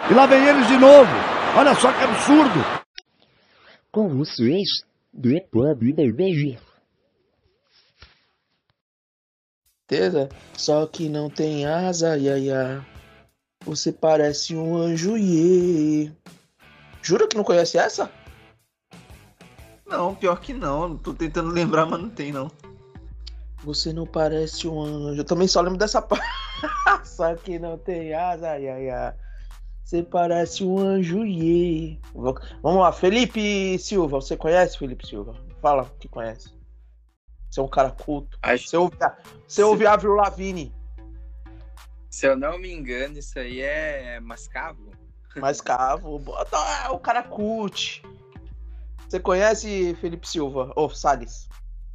E lá vem eles de novo. Olha só que absurdo. Com vocês, DPub BBG. Certeza? Só que não tem asa, iaia. Você parece um anjo, iê. Jura que não conhece essa? Não, pior que não. Tô tentando lembrar, mas não tem, não. Você não parece um anjo. Eu também só lembro dessa parte. Só que não tem asa, iaia. Você parece um anjo, iê. Vamos lá, Felipe Silva. Você conhece Felipe Silva? Fala que conhece. Você é um cara culto. Você ouve Avril Lavigne. Se eu não me engano, isso aí é Mascavo. Mascavo. É o cara cult. Você conhece Felipe Silva? Ou Salles?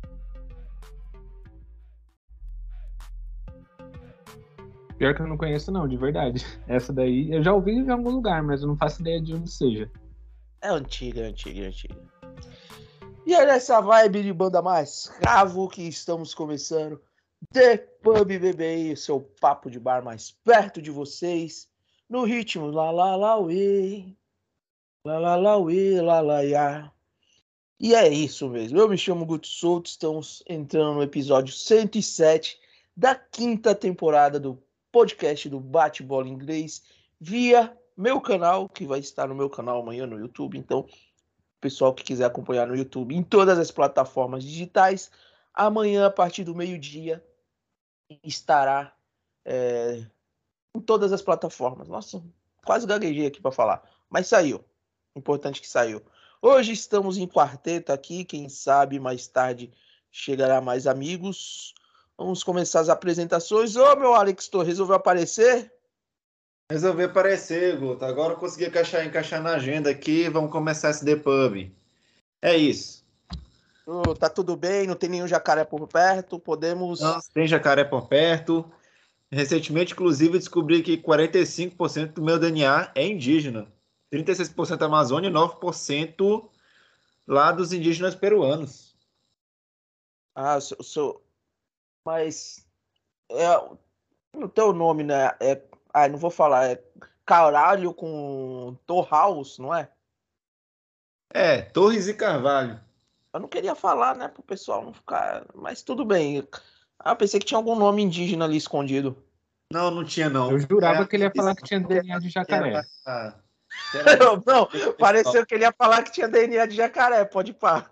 Pior que eu não conheço, não, de verdade. Essa daí eu já ouvi em algum lugar, mas eu não faço ideia de onde seja. É antiga. E é nessa vibe de banda mais cravo que estamos começando The Pub BBI, o seu papo de bar mais perto de vocês, no ritmo lá lá lá uê, lá lá lá uê, lá lá ia. E é isso mesmo, eu me chamo Guto Souto, estamos entrando no episódio 107 da quinta temporada do podcast do Bate-Bola Inglês, via meu canal, que vai estar no meu canal amanhã no YouTube. Então, pessoal que quiser acompanhar no YouTube, em todas as plataformas digitais, amanhã, a partir do meio-dia, estará em todas as plataformas. Nossa, quase gaguejei aqui para falar, mas saiu. Importante que saiu. Hoje estamos em quarteto aqui, quem sabe mais tarde chegará mais amigos. Vamos começar as apresentações. Ô, meu Alex Torres, resolveu aparecer? Resolvi aparecer, Guto. Agora eu consegui encaixar na agenda aqui. Vamos começar esse The Pub. É isso. Tá tudo bem? Não tem nenhum jacaré por perto? Podemos... Não, tem jacaré por perto. Recentemente, inclusive, descobri que 45% do meu DNA é indígena. 36% Amazônia e 9% lá dos indígenas peruanos. Ah, mas... no teu nome, né? Não vou falar. É Caralho com Torhaus, não é? É, Torres e Carvalho. Eu não queria falar, né? Pro pessoal não ficar... Mas tudo bem. Eu pensei que tinha algum nome indígena ali escondido. Não, não tinha, não. Eu jurava que ele ia falar que tinha DNA de jacaré. Não, pareceu que ele ia falar que tinha DNA de jacaré. Pode ir pá.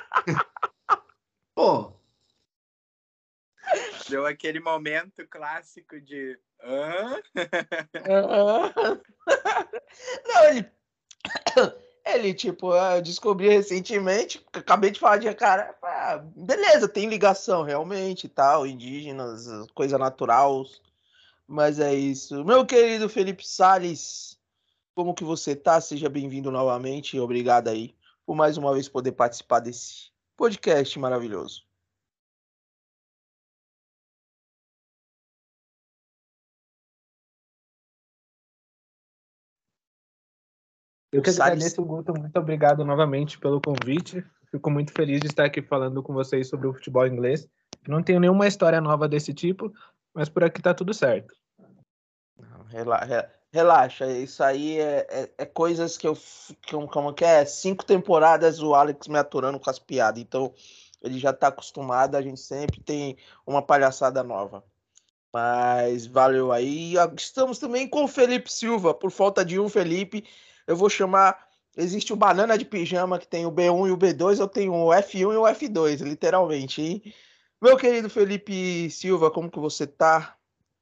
Pô, Deu aquele momento clássico de... Hã? Não, ele, tipo, eu descobri recentemente, acabei de falar de jacaré. Beleza, tem ligação realmente e tal, indígenas, coisa natural. Mas é isso. Meu querido Felipe Salles, como que você tá? Seja bem-vindo novamente. Obrigado aí por mais uma vez poder participar desse podcast maravilhoso. Eu que Salles. agradeço, Guto. Muito obrigado novamente pelo convite. Fico muito feliz de estar aqui falando com vocês sobre o futebol inglês. Não tenho nenhuma história nova desse tipo, mas por aqui tá tudo certo. Relaxa, isso aí é coisas que como que é? 5 temporadas o Alex me aturando com as piadas, então ele já tá acostumado, a gente sempre tem uma palhaçada nova. Mas valeu aí. Estamos também com o Felipe Silva, por falta de um Felipe, eu vou chamar, existe o Banana de Pijama, que tem o B1 e o B2, eu tenho o F1 e o F2, literalmente, hein? Meu querido Felipe Silva, como que você tá?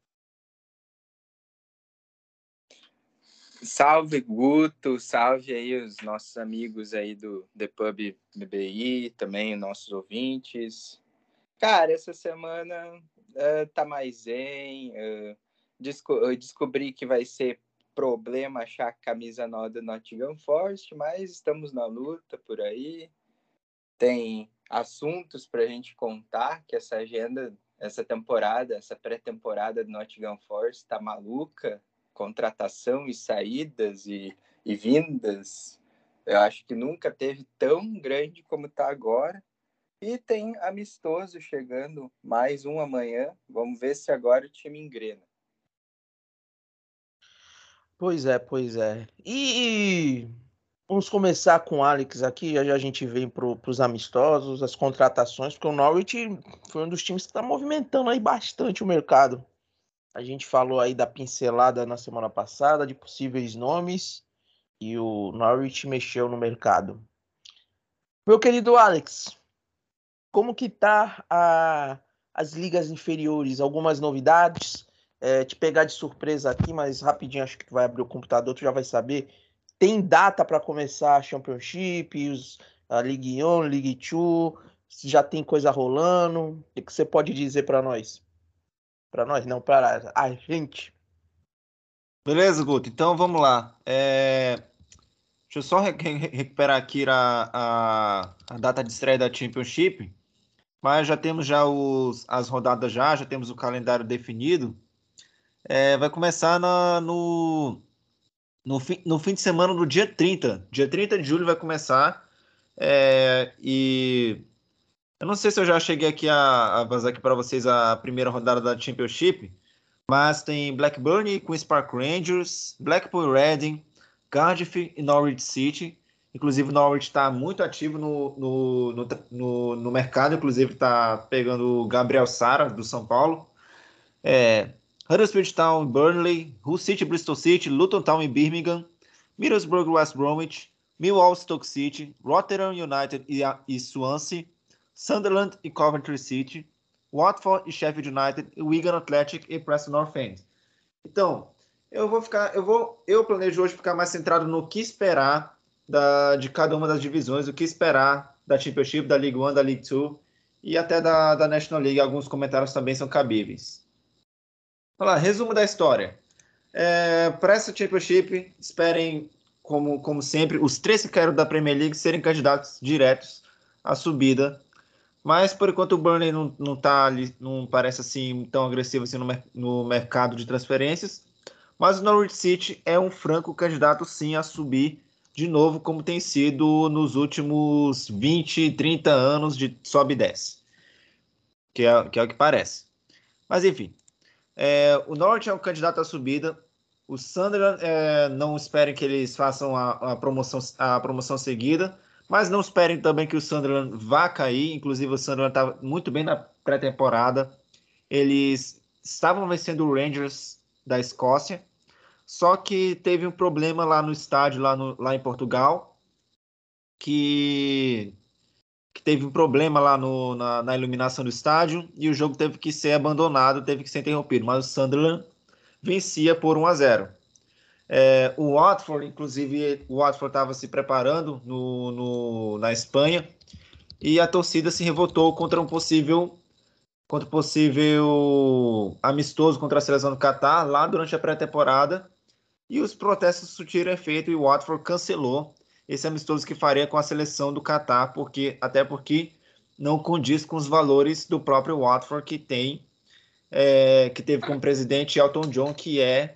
Salve, Guto. Salve aí os nossos amigos aí do The Pub BBI, também nossos ouvintes. Cara, essa semana tá mais zen. Eu descobri que vai ser problema achar a camisa nova do Nottingham Forest, mas estamos na luta por aí. Tem assuntos para a gente contar, que essa agenda, essa temporada, essa pré-temporada do Nottingham Forest tá maluca. Contratação e saídas e vindas. Eu acho que nunca teve tão grande como tá agora. E tem amistoso chegando, mais um amanhã. Vamos ver se agora o time engrena. Pois é, pois é. E vamos começar com o Alex aqui, já a gente vem para os amistosos, as contratações, porque o Norwich foi um dos times que está movimentando aí bastante o mercado. A gente falou aí da pincelada na semana passada de possíveis nomes e o Norwich mexeu no mercado. Meu querido Alex, como que tá as ligas inferiores? Algumas novidades? Te pegar de surpresa aqui, mas rapidinho, acho que tu vai abrir o computador, tu já vai saber. Tem data para começar a Championship, a Ligue 1, Ligue 2, já tem coisa rolando. O que você pode dizer para nós? Para nós, não, para a gente. Beleza, Guto? Então vamos lá. Deixa eu só recuperar aqui a data de estreia da Championship, mas já temos as rodadas já temos o calendário definido. Vai começar no fim de semana do dia 30. Dia 30 de julho vai começar. E eu não sei se eu já cheguei aqui a vazar aqui para vocês a primeira rodada da Championship, mas tem Blackburn com Spark Rangers, Blackpool Reading, Cardiff e Norwich City. Inclusive, o Norwich está muito ativo no mercado, inclusive está pegando o Gabriel Sara, do São Paulo. Huddersfield Town, Burnley, Hull City, Bristol City, Luton Town e Birmingham, Middlesbrough, West Bromwich, Millwall, Stoke City, Rotterdam United e Swansea, Sunderland e Coventry City, Watford e Sheffield United, Wigan Athletic e Preston North End. Então, eu planejo hoje ficar mais centrado no que esperar de cada uma das divisões, o que esperar da Championship, da League One, da League Two e até da National League. Alguns comentários também são cabíveis. Vamos lá, resumo da história. Para essa Championship, esperem, como sempre, os 3 que caíram da Premier League serem candidatos diretos à subida. Mas, por enquanto, o Burnley não parece assim tão agressivo assim no mercado de transferências. Mas o Norwich City é um franco candidato, sim, a subir de novo, como tem sido nos últimos 20, 30 anos de sobe e desce. Que é o que parece. Mas, enfim. O Norwich é um candidato à subida. O Sunderland, não esperem que eles façam a promoção seguida. Mas não esperem também que o Sunderland vá cair. Inclusive, o Sunderland estava muito bem na pré-temporada. Eles estavam vencendo o Rangers da Escócia. Só que teve um problema lá no estádio, lá em Portugal. Que teve um problema lá na iluminação do estádio. E o jogo teve que ser abandonado, teve que ser interrompido. Mas o Sunderland vencia por 1-0. O Watford, inclusive, estava se preparando na Espanha e a torcida se revoltou contra um possível amistoso contra a seleção do Catar lá durante a pré-temporada, e os protestos surtiram efeito e o Watford cancelou esse amistoso que faria com a seleção do Catar, até porque não condiz com os valores do próprio Watford, que teve como presidente Elton John, que é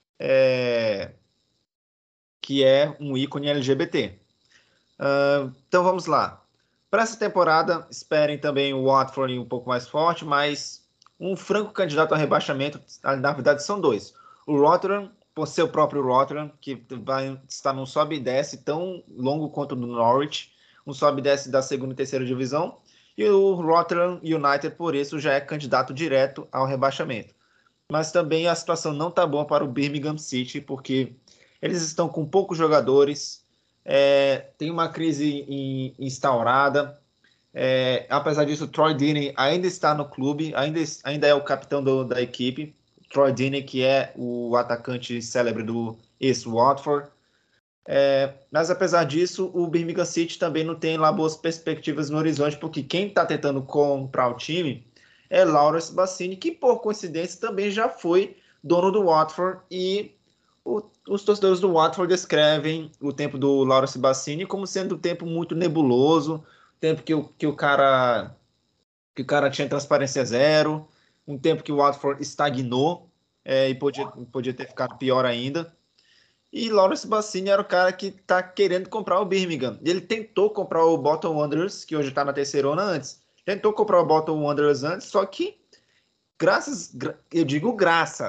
um ícone LGBT. Então vamos lá. Para essa temporada, esperem também o Watford um pouco mais forte, mas um franco candidato a rebaixamento, na verdade são 2. O Rotterdam, por ser o próprio Rotterdam, que vai estar num sobe e desce tão longo quanto o do Norwich, um sobe e desce da 2ª e 3ª divisão, e o Rotterdam United, por isso, já é candidato direto ao rebaixamento. Mas também a situação não está boa para o Birmingham City, porque eles estão com poucos jogadores, tem uma crise instaurada. Apesar disso, o Troy Deeney ainda está no clube, ainda é o capitão da equipe. Troy Deeney, que é o atacante célebre do ex-Watford. Mas apesar disso, o Birmingham City também não tem lá boas perspectivas no horizonte, porque quem está tentando comprar o time é Lawrence Bassini, que por coincidência também já foi dono do Watford, e os torcedores do Watford descrevem o tempo do Lawrence Bassini como sendo um tempo muito nebuloso, tempo que o cara tinha transparência zero, um tempo que o Watford estagnou e podia ter ficado pior ainda. E Lawrence Bassini era o cara que está querendo comprar o Birmingham. Ele tentou comprar o Bolton Wanderers, que hoje está na terceirona antes. Tentou comprar o Bolton Wanderers antes, só que eu digo graças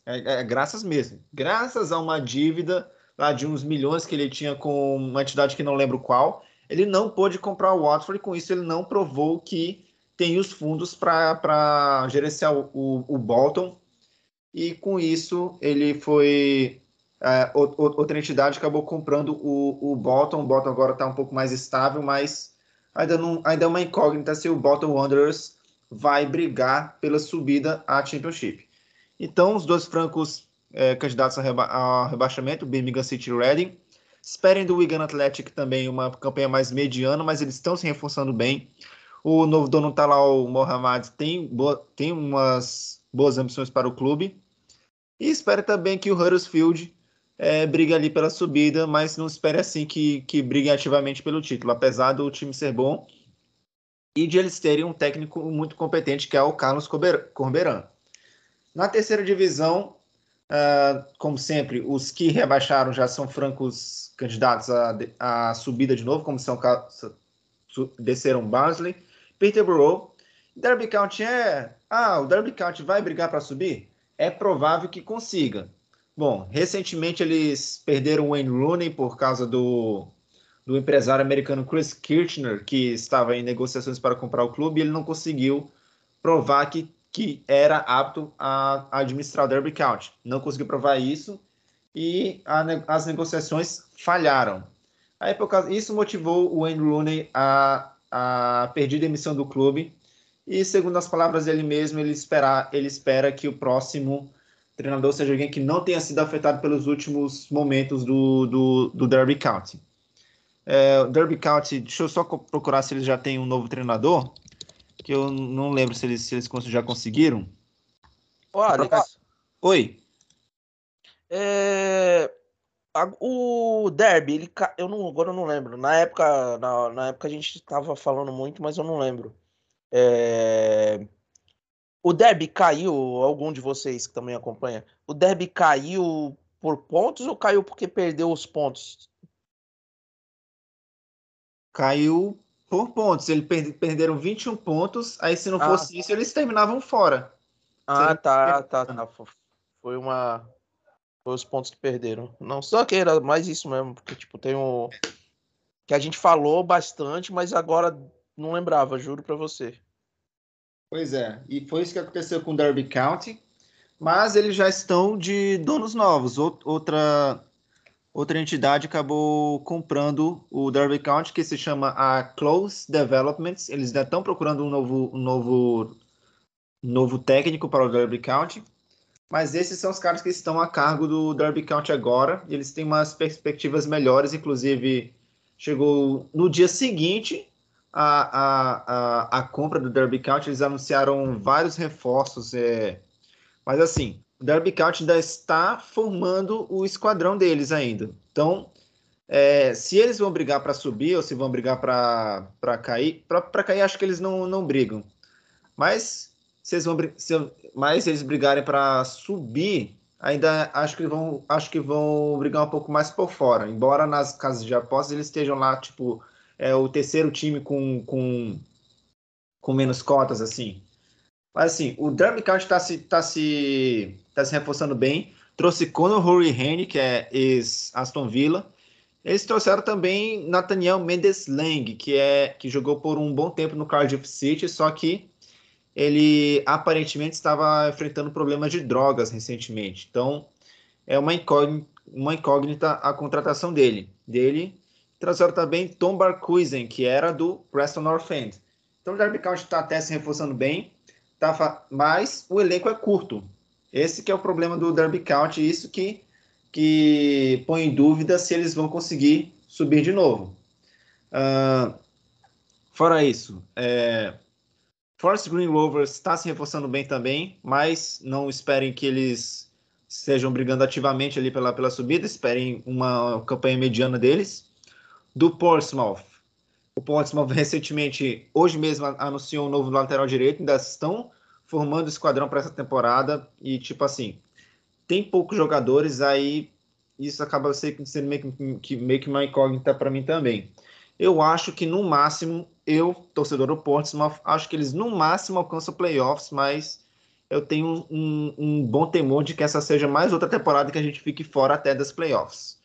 Graças mesmo. Graças a uma dívida lá de uns milhões que ele tinha com uma entidade que não lembro qual, ele não pôde comprar o Watford e com isso ele não provou que tem os fundos para gerenciar o Bolton. E com isso ele foi... outra entidade acabou comprando o Bolton. O Bolton agora está um pouco mais estável, mas ainda é uma incógnita se o Bolton Wanderers vai brigar pela subida à Championship. Então, os dois francos candidatos ao rebaixamento, Birmingham City e Reading. Esperem do Wigan Athletic também uma campanha mais mediana, mas eles estão se reforçando bem. O novo dono Talal Mohamed tem umas boas ambições para o clube. E espero também que o Huddersfield brigue ali pela subida, mas não espere assim que brigue ativamente pelo título, apesar do time ser bom e de eles terem um técnico muito competente, que é o Carlos Corberán. Na terceira divisão, como sempre, os que rebaixaram já são francos candidatos à subida de novo, como desceram Barnsley, Peterborough. Derby County o Derby County vai brigar para subir? É provável que consiga. Bom, recentemente eles perderam o Wayne Rooney por causa do empresário americano Chris Kirchner, que estava em negociações para comprar o clube, e ele não conseguiu provar que era apto a administrar o Derby County. Não conseguiu provar isso e as negociações falharam. Aí, isso motivou o Wayne Rooney a pedir demissão do clube e, segundo as palavras dele mesmo, ele espera que o próximo treinador seja alguém que não tenha sido afetado pelos últimos momentos do Derby County. O Derby County, deixa eu só procurar se eles já têm um novo treinador, que eu não lembro se eles já conseguiram. Ô, Alex. Oi. O Derby, agora eu não lembro. Na época a gente estava falando muito, mas eu não lembro. O Derby caiu, algum de vocês que também acompanha, o Derby caiu por pontos ou caiu porque perdeu os pontos? Caiu por pontos. Eles perderam 21 pontos, aí se não fosse isso, eles terminavam fora. Tá. Foi os pontos que perderam. Não, só que era mais isso mesmo, porque tipo, tem que a gente falou bastante, mas agora não lembrava, juro pra você. Pois é, e foi isso que aconteceu com o Derby County, mas eles já estão de donos novos. Outra entidade acabou comprando o Derby County, que se chama a Close Developments. Eles já estão procurando um novo técnico para o Derby County, mas esses são os caras que estão a cargo do Derby County agora. E eles têm umas perspectivas melhores, inclusive chegou no dia seguinte a compra do Derby County, eles anunciaram vários reforços, mas assim, o Derby County ainda está formando o esquadrão deles ainda. Então, se eles vão brigar para subir ou se vão brigar para cair, para cair acho que eles não brigam. Mas se eles brigarem para subir, ainda acho que vão brigar um pouco mais por fora. Embora nas casas de apostas eles estejam lá, tipo, o terceiro time com menos cotas, assim. Mas assim, o Derby County está se reforçando bem. Trouxe Conor Hourihane, que é ex-Aston Villa. Eles trouxeram também Nathaniel Mendes-Lang, que jogou por um bom tempo no Cardiff City, só que ele aparentemente estava enfrentando problemas de drogas recentemente. Então, é uma incógnita a contratação dele. Trouxeram também Tom Barkhuizen, que era do Preston North End. Então, o Derby County está até se reforçando bem, mas o elenco é curto. Esse que é o problema do Derby County, isso que põe em dúvida se eles vão conseguir subir de novo. Fora isso, Forest Green Rovers está se reforçando bem também, mas não esperem que eles estejam brigando ativamente ali pela subida, esperem uma campanha mediana deles. Do Portsmouth. O Portsmouth recentemente, hoje mesmo, anunciou um novo lateral direito, ainda estão formando esquadrão para essa temporada e, tipo assim, tem poucos jogadores, aí isso acaba sendo meio que uma incógnita para mim também. Eu acho que no máximo, torcedor do Portsmouth, acho que eles no máximo alcançam playoffs, mas eu tenho um bom temor de que essa seja mais outra temporada que a gente fique fora até das playoffs.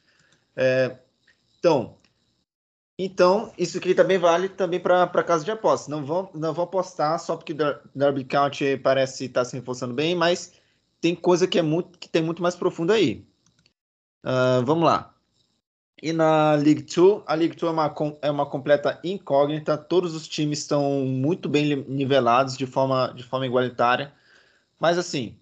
Então, isso aqui também vale também para casa de apostas. Não vão apostar só porque Derby County parece estar se reforçando bem, mas tem coisa que tem muito mais profundo aí. Vamos lá. E na League 2, a League 2 é uma completa incógnita. Todos os times estão muito bem nivelados de forma igualitária. Mas assim,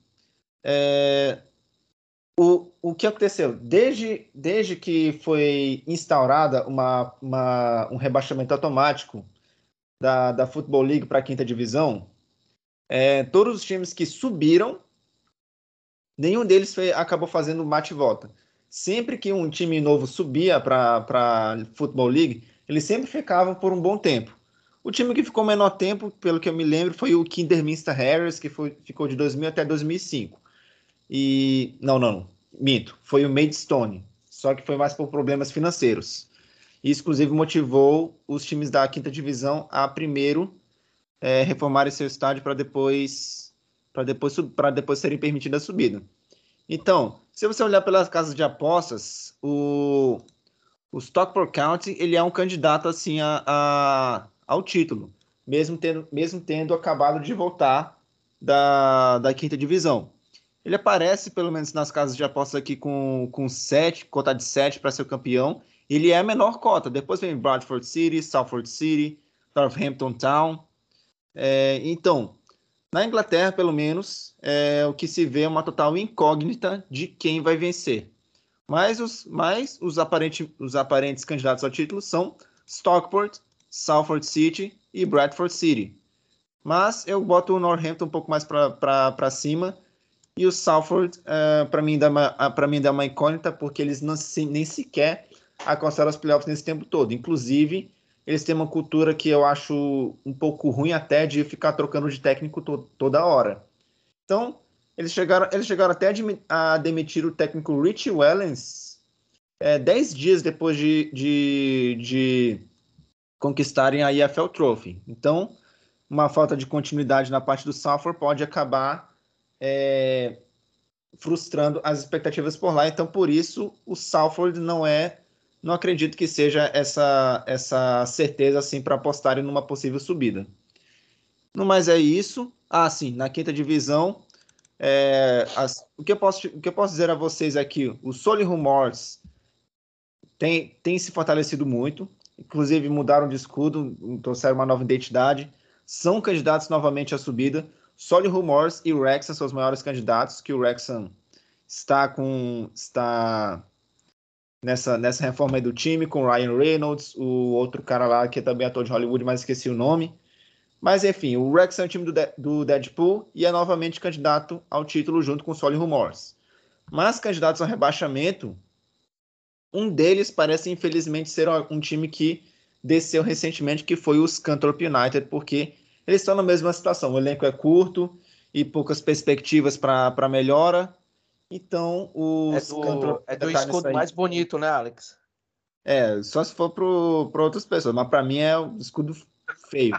o que aconteceu? Desde que foi instaurada um rebaixamento automático da Football League para a quinta divisão, todos os times que subiram, nenhum deles acabou fazendo bate e volta. Sempre que um time novo subia para a Football League, eles sempre ficavam por um bom tempo. O time que ficou menor tempo, pelo que eu me lembro, foi o Kidderminster Harriers, que ficou de 2000 até 2005. Não, minto. Foi o Maidstone, só que foi mais por problemas financeiros. Isso, inclusive, motivou os times da quinta divisão a primeiro reformarem seu estádio para depois serem permitidas a subida. Então, se você olhar pelas casas de apostas, o Stockport County ele é um candidato assim ao título, mesmo tendo acabado de voltar da quinta divisão. Ele aparece, pelo menos nas casas de apostas aqui, com 7, cota de 7 para ser o campeão. Ele é a menor cota. Depois vem Bradford City, Salford City, Northampton Town. Então, na Inglaterra, pelo menos, o que se vê é uma total incógnita de quem vai vencer. Mas os aparentes candidatos ao título são Stockport, Salford City e Bradford City. Mas eu boto o Northampton um pouco mais para cima. E o Salford, para mim, dá uma incógnita, porque eles nem sequer alcançaram os playoffs nesse tempo todo. Inclusive, eles têm uma cultura que eu acho um pouco ruim até de ficar trocando de técnico toda hora. Então, eles chegaram até a demitir o técnico Richie Wellens 10 dias depois de conquistarem a EFL Trophy. Então, uma falta de continuidade na parte do Salford pode acabar frustrando as expectativas por lá. Então, por isso, o Salford não acredito que seja essa certeza assim para apostarem numa possível subida. No mais é isso. Sim, na quinta divisão, o que eu posso dizer a vocês aqui, o Solihull Moors tem se fortalecido muito, inclusive mudaram de escudo, trouxeram uma nova identidade, são candidatos novamente à subida. Solihull Moors e o Wrexham são os maiores candidatos, que o Wrexham está nessa reforma aí do time, com o Ryan Reynolds, o outro cara lá que é também ator de Hollywood, mas esqueci o nome. Mas enfim, o Wrexham é o time do Deadpool e é novamente candidato ao título junto com o Solihull Moors. Mas candidatos ao rebaixamento, um deles parece infelizmente ser um time que desceu recentemente, que foi o Scunthorpe United, porque eles estão na mesma situação. O elenco é curto e poucas perspectivas para melhora. Então, é do escudo mais bonito, né, Alex? Só se for para outras pessoas, mas para mim é um escudo feio.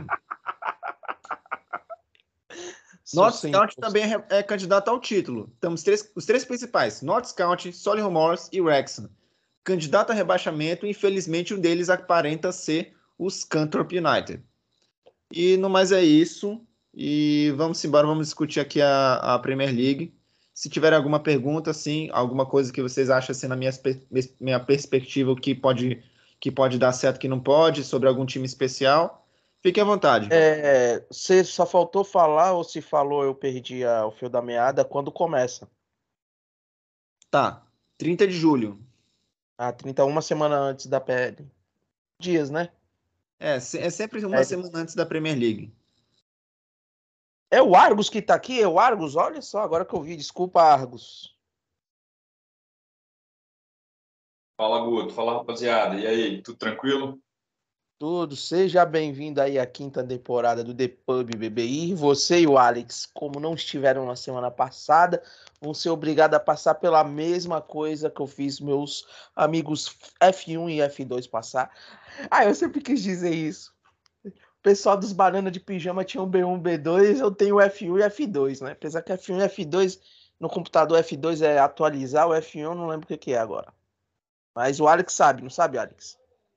Notts County também é candidato ao título. Temos os três principais: Notts County, Solihull Moors e Wrexham. Candidato a rebaixamento, infelizmente um deles aparenta ser o Scunthorpe United. E no mais é isso. E vamos embora, vamos discutir aqui a Premier League. Se tiver alguma pergunta, assim, alguma coisa que vocês acham, assim, na minha perspectiva, que pode dar certo, que não pode, sobre algum time especial, fique à vontade. Você só faltou falar, ou se falou, eu perdi o fio da meada, quando começa? Tá, 30 de julho. 31 semana antes da PL. Dias, né? É sempre uma semana antes da Premier League. É o Argos que tá aqui? É o Argos? Olha só, agora que eu vi. Desculpa, Argos. Fala, Guto. Fala, rapaziada. E aí, tudo tranquilo? Tudo. Seja bem-vindo aí à quinta temporada do The Pub BBI. Você e o Alex, como não estiveram na semana passada, vão ser obrigados a passar pela mesma coisa que eu fiz meus amigos F1 e F2 passar. Eu sempre quis dizer isso. pessoal dos Banana de Pijama tinha um B1, B2, eu tenho o F1 e F2, né? Apesar que F1 e F2, no computador F2 é atualizar, o F1 eu não lembro o que é agora. Mas o Alex sabe, não sabe, Alex?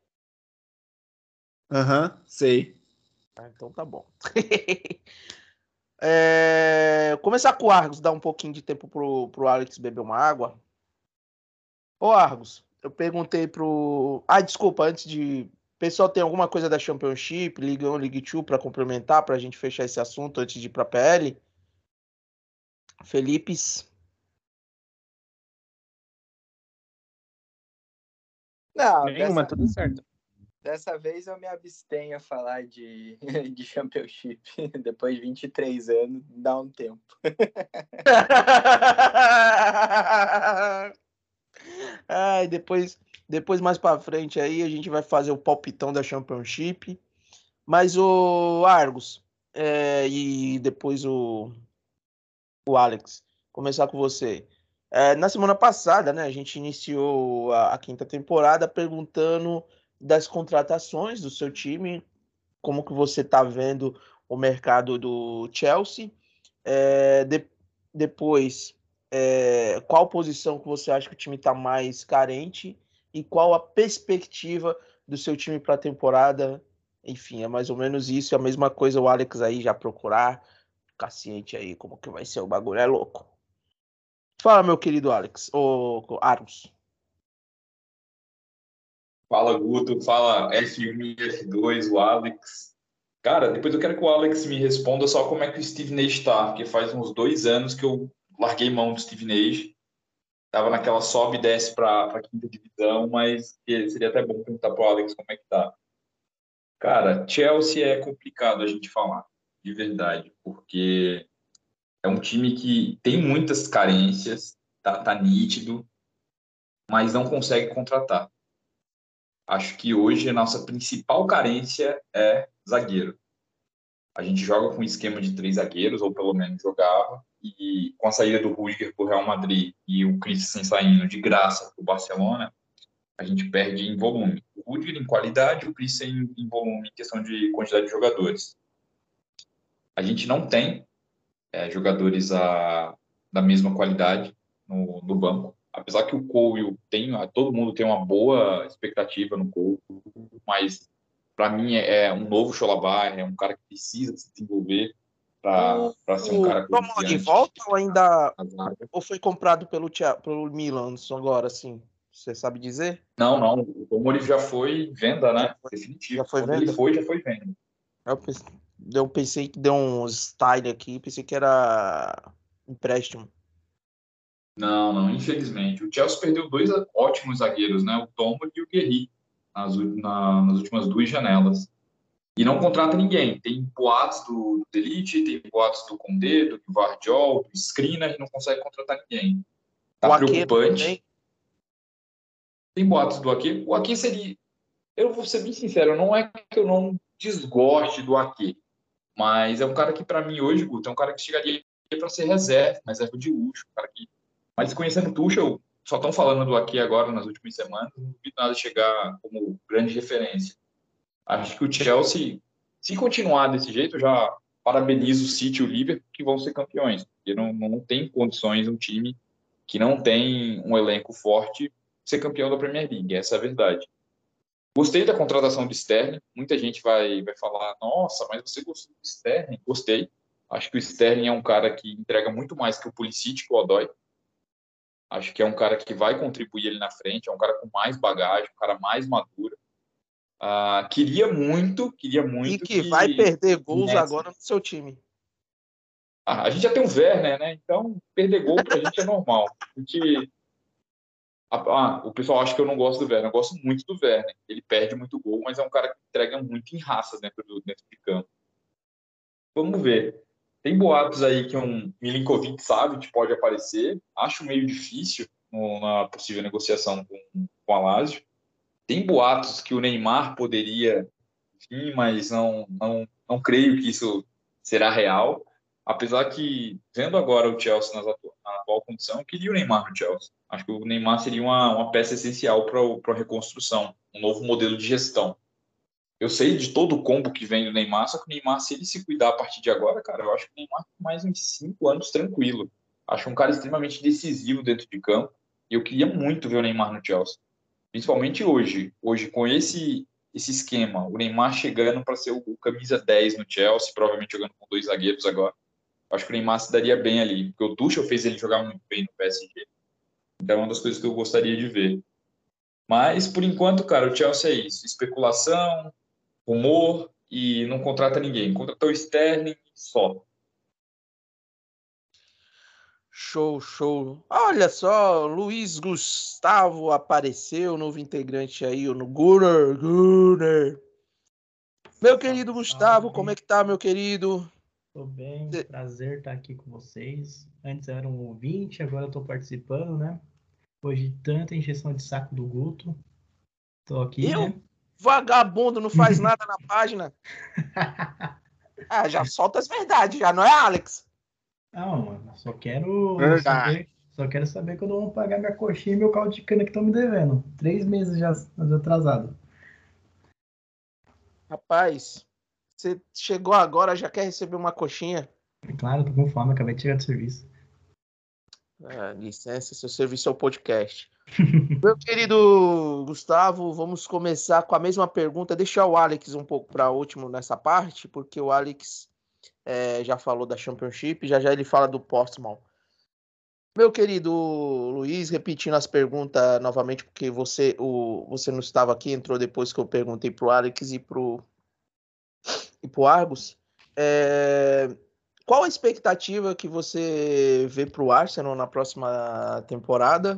Aham, sei. Ah, então tá bom. Começar com o Argos, dar um pouquinho de tempo pro Alex beber uma água. Ô, Argos, eu perguntei pro. Ah, desculpa, antes de. Pessoal, tem alguma coisa da Championship, Liga 1, Liga 2 para complementar, pra gente fechar esse assunto antes de ir pra PL? Felipes. Não, Nenhuma, tudo certo. dessa vez eu me abstenho a falar de, de Championship. Depois de 23 anos, dá um tempo. Ai, depois mais pra frente aí a gente vai fazer o palpitão da Championship. Mas o Argos, e depois o Alex, começar com você. Na semana passada, né, a gente iniciou a quinta temporada perguntando das contratações do seu time, como que você está vendo o mercado do Chelsea. Depois, qual posição que você acha que o time está mais carente e qual a perspectiva do seu time para a temporada. Enfim, é mais ou menos isso. É a mesma coisa o Alex aí já procurar. Ficar ciente aí como que vai ser o bagulho. É louco. Fala, meu querido Alex. Ô, Arus. Fala, Guto. Fala F1 e F2, o Alex. Cara, depois eu quero que o Alex me responda só como é que o Steve Nash está, porque faz uns 2 anos que eu larguei mão do Steve Nash. Tava naquela sobe e desce para a quinta divisão, mas seria até bom perguntar pro Alex como é que tá. Cara, Chelsea é complicado a gente falar, de verdade, porque é um time que tem muitas carências, tá nítido, mas não consegue contratar. Acho que hoje a nossa principal carência é zagueiro. A gente joga com um esquema de 3 zagueiros, ou pelo menos jogava, e com a saída do Rudiger para o Real Madrid e o Christensen saindo de graça para o Barcelona, a gente perde em volume. O Rudiger em qualidade, o Christensen em volume, em questão de quantidade de jogadores. A gente não tem jogadores da mesma qualidade no banco. Apesar que o Cole todo mundo tem uma boa expectativa no Cole, mas para mim é um novo Chalobah, é um cara que precisa se desenvolver para ser um cara Tomori confiante. volta ou ainda ou foi comprado pelo Milan agora, assim? Você sabe dizer? Não, o Tomori já foi venda, né? Definitivo. Já foi Quando venda? ele foi, já foi venda. Eu pensei que deu um style aqui, pensei que era empréstimo. Não, infelizmente. O Chelsea perdeu 2 ótimos zagueiros, né? O Tomori e o Guerri, nas últimas 2 janelas. E não contrata ninguém. Tem boatos do Delite, tem boatos do Condé, do Gvardiol, do Skriniar, e não consegue contratar ninguém. Tá preocupante. Tem boatos do Ake. O Ake seria... Eu vou ser bem sincero, não é que eu não desgoste do Ake, mas é um cara que, para mim, hoje, Guto, é um cara que chegaria para ser reserva de luxo. Um cara que... Mas conhecendo o Tuchel, só estão falando do Ake agora, nas últimas semanas, não vi nada chegar como grande referência. Acho que o Chelsea, se continuar desse jeito, já parabenizo o City e o Liverpool, que vão ser campeões. Porque não tem condições um time que não tem um elenco forte ser campeão da Premier League. Essa é a verdade. Gostei da contratação do Sterling. Muita gente vai falar, nossa, mas você gostou do Sterling? Gostei. Acho que o Sterling é um cara que entrega muito mais que o Pulisic e o Odoi. Acho que é um cara que vai contribuir ali na frente, é um cara com mais bagagem, um cara mais maduro. Queria muito E que vai perder gols agora no seu time. A gente já tem o Werner, né? Então, perder gol pra gente é normal. Porque o pessoal acha que eu não gosto do Werner. Eu gosto muito do Werner. Ele perde muito gol, mas é um cara que entrega muito em raça dentro de campo. Vamos ver. Tem boatos aí que um Milinkovic Savic pode aparecer. Acho meio difícil na possível negociação com a Lazio. Tem boatos que o Neymar poderia vir, mas não creio que isso será real. Apesar que, vendo agora o Chelsea na atual condição, eu queria o Neymar no Chelsea. Acho que o Neymar seria uma peça essencial para a reconstrução, um novo modelo de gestão. Eu sei de todo o combo que vem do Neymar, só que o Neymar, se ele se cuidar a partir de agora, cara, eu acho que o Neymar tem mais uns 5 anos tranquilo. Acho um cara extremamente decisivo dentro de campo. E eu queria muito ver o Neymar no Chelsea. Principalmente hoje. Hoje, com esse esquema, o Neymar chegando para ser o camisa 10 no Chelsea, provavelmente jogando com 2 zagueiros agora. Acho que o Neymar se daria bem ali. Porque o Tuchel fez ele jogar muito bem no PSG. Então é uma das coisas que eu gostaria de ver. Mas, por enquanto, cara, o Chelsea é isso. Especulação, rumor e não contrata ninguém. Contratou o Sterling só. Show, show. Olha só, Luiz Gustavo apareceu, novo integrante aí no Gunner. Meu querido Gustavo, como é que tá, meu querido? Tô bem, prazer estar aqui com vocês. Antes eu era um ouvinte, agora eu tô participando, né? Depois de tanta encheção de saco do Guto, tô aqui, né? Vagabundo, não faz nada na página. Ah, já solta as verdades, já não é, Alex? Não, mano, só quero saber quando vão pagar minha coxinha e meu caldo de cana que estão me devendo. 3 meses já atrasado. Rapaz, você chegou agora, já quer receber uma coxinha? Claro, tô com fome, acabei de chegar do serviço. Licença, seu serviço é o podcast. Meu querido Gustavo, vamos começar com a mesma pergunta. Deixar o Alex um pouco para último nessa parte, porque o Alex já falou da Championship, já ele fala do Portsmouth. Meu querido Luiz, repetindo as perguntas novamente, porque você não estava aqui, entrou depois que eu perguntei para o Alex e para o Argos. Qual a expectativa que você vê para o Arsenal na próxima temporada?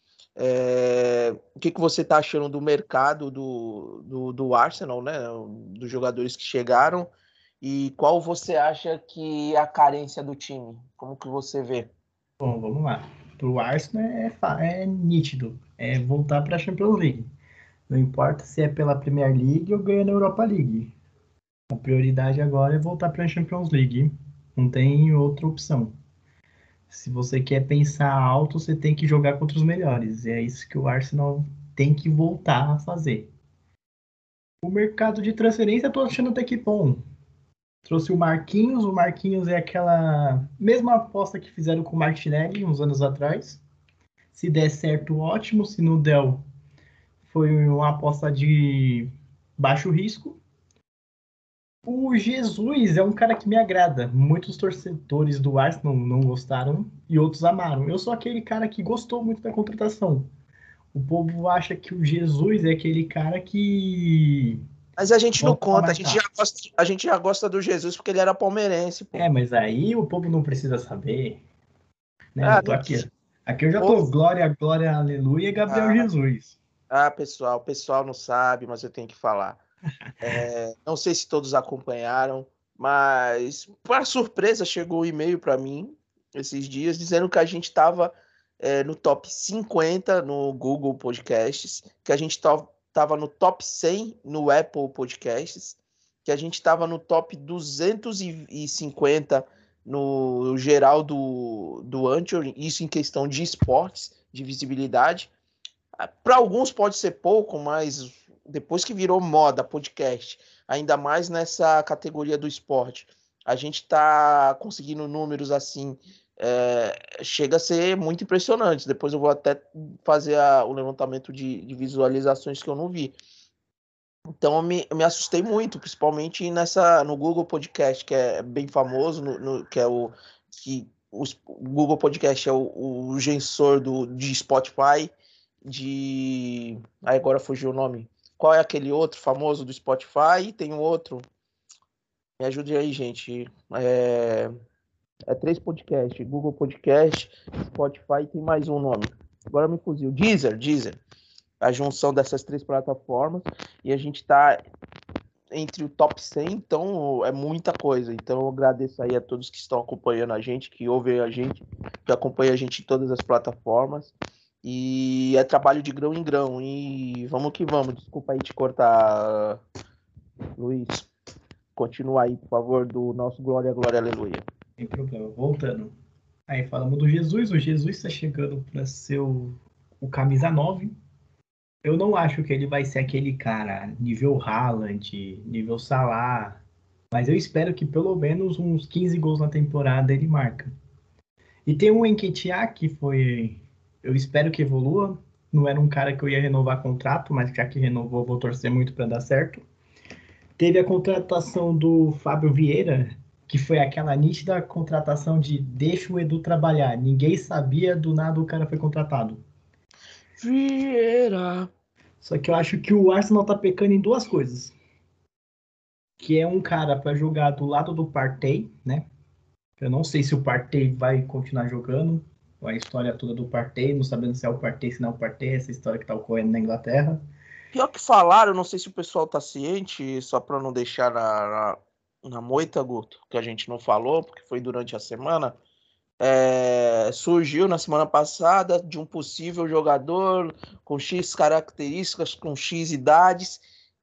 O que você está achando do mercado do Arsenal, né? Dos jogadores que chegaram, e qual você acha que é a carência do time? Como que você vê? Bom, vamos lá. Pro Arsenal é nítido, é voltar para a Champions League. Não importa se é pela Premier League ou ganhando a Europa League. A prioridade agora é voltar para a Champions League. Não tem outra opção. Se você quer pensar alto, você tem que jogar contra os melhores. E é isso que o Arsenal tem que voltar a fazer. O mercado de transferência eu tô achando até que bom. Trouxe o Marquinhos é aquela mesma aposta que fizeram com o Martinelli uns anos atrás. Se der certo, ótimo. Se não der, foi uma aposta de baixo risco. O Jesus é um cara que me agrada. Muitos torcedores do Arsenal não gostaram e outros amaram. Eu sou aquele cara que gostou muito da contratação. O povo acha que o Jesus é aquele cara que... Mas a gente não conta, a gente já gosta do Jesus porque ele era palmeirense. Pô. Mas aí o povo não precisa saber. Né? Eu tô aqui eu já tô glória, glória, aleluia, Gabriel Jesus. O pessoal não sabe, mas eu tenho que falar. Não sei se todos acompanharam, mas para surpresa chegou um e-mail para mim esses dias dizendo que a gente estava no top 50 no Google Podcasts, que a gente estava no top 100 no Apple Podcasts, que a gente estava no top 250 no geral do Anchor, isso em questão de esportes, de visibilidade. Para alguns pode ser pouco, mas depois que virou moda podcast, ainda mais nessa categoria do esporte, a gente está conseguindo números assim, chega a ser muito impressionante. Depois eu vou até fazer o levantamento de visualizações que eu não vi. Então eu me assustei muito, principalmente no Google Podcast, que é bem famoso, que é o Google Podcast é o gensor de Spotify, agora fugiu o nome. Qual é aquele outro famoso do Spotify? Tem um outro. Me ajude aí, gente. É 3 podcasts. Google Podcast, Spotify, tem mais um nome. Agora me fugiu. Deezer. A junção dessas 3 plataformas. E a gente está entre o top 100, então é muita coisa. Então eu agradeço aí a todos que estão acompanhando a gente, que ouvem a gente, que acompanham a gente em todas as plataformas. E é trabalho de grão em grão. E vamos que vamos. Desculpa aí te cortar, Luiz. Continua aí, por favor, do nosso Glória, Glória, Aleluia. Sem problema. Voltando. Aí falamos do Jesus. O Jesus está chegando para ser o camisa 9. Eu não acho que ele vai ser aquele cara nível Haaland, nível Salah, mas eu espero que pelo menos uns 15 gols na temporada ele marca. E tem um Nketiah que foi, eu espero que evolua. Não era um cara que eu ia renovar contrato, mas já que renovou, vou torcer muito para dar certo. Teve a contratação do Fábio Vieira, que foi aquela nítida contratação de deixa o Edu trabalhar. Ninguém sabia, do nada o cara foi contratado. Vieira. Só que eu acho que o Arsenal tá pecando em duas coisas. Que é um cara para jogar do lado do Partey, né? Eu não sei se o Partey vai continuar jogando. A história toda do Partey, não sabendo se é o Partey, se não é o Partey, essa história que tá ocorrendo na Inglaterra. Pior que falaram, não sei se o pessoal tá ciente, só para não deixar na moita, Guto, que a gente não falou, porque foi durante a semana. Surgiu na semana passada de um possível jogador com X características, com X idades,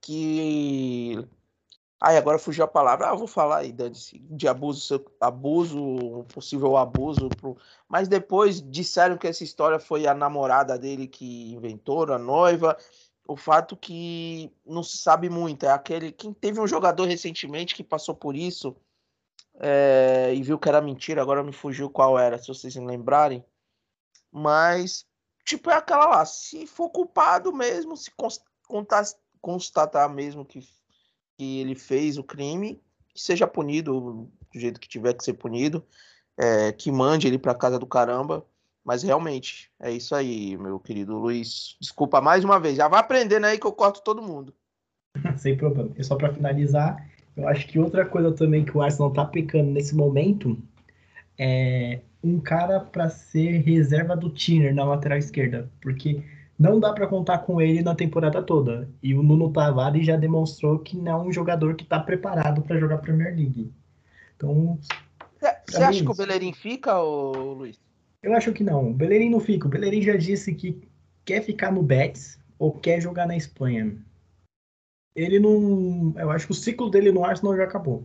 que. Ai, agora fugiu a palavra. Eu vou falar aí, de abuso, um possível abuso. Mas depois disseram que essa história foi a namorada dele que inventou, a noiva. O fato que não se sabe muito é aquele. Quem teve um jogador recentemente que passou por isso e viu que era mentira, agora me fugiu qual era, se vocês me lembrarem. Mas, tipo, é aquela lá. Se for culpado mesmo, se constatar mesmo que ele fez o crime, que seja punido do jeito que tiver que ser punido, que mande ele pra casa do caramba. Mas realmente, é isso aí, meu querido Luiz. Desculpa mais uma vez. Já vai aprendendo aí que eu corto todo mundo. Sem problema. E só para finalizar, eu acho que outra coisa também que o Arsenal tá pecando nesse momento é um cara para ser reserva do Tiner na lateral esquerda, porque não dá para contar com ele na temporada toda. E o Nuno Tavares já demonstrou que não é um jogador que está preparado para jogar Premier League. Então, Você acha que o Bellerin fica, ô, Luiz? eu acho que não. O Bellerin não fica. O Bellerin já disse que quer ficar no Betis ou quer jogar na Espanha. Ele não. Eu acho que o ciclo dele no Arsenal já acabou.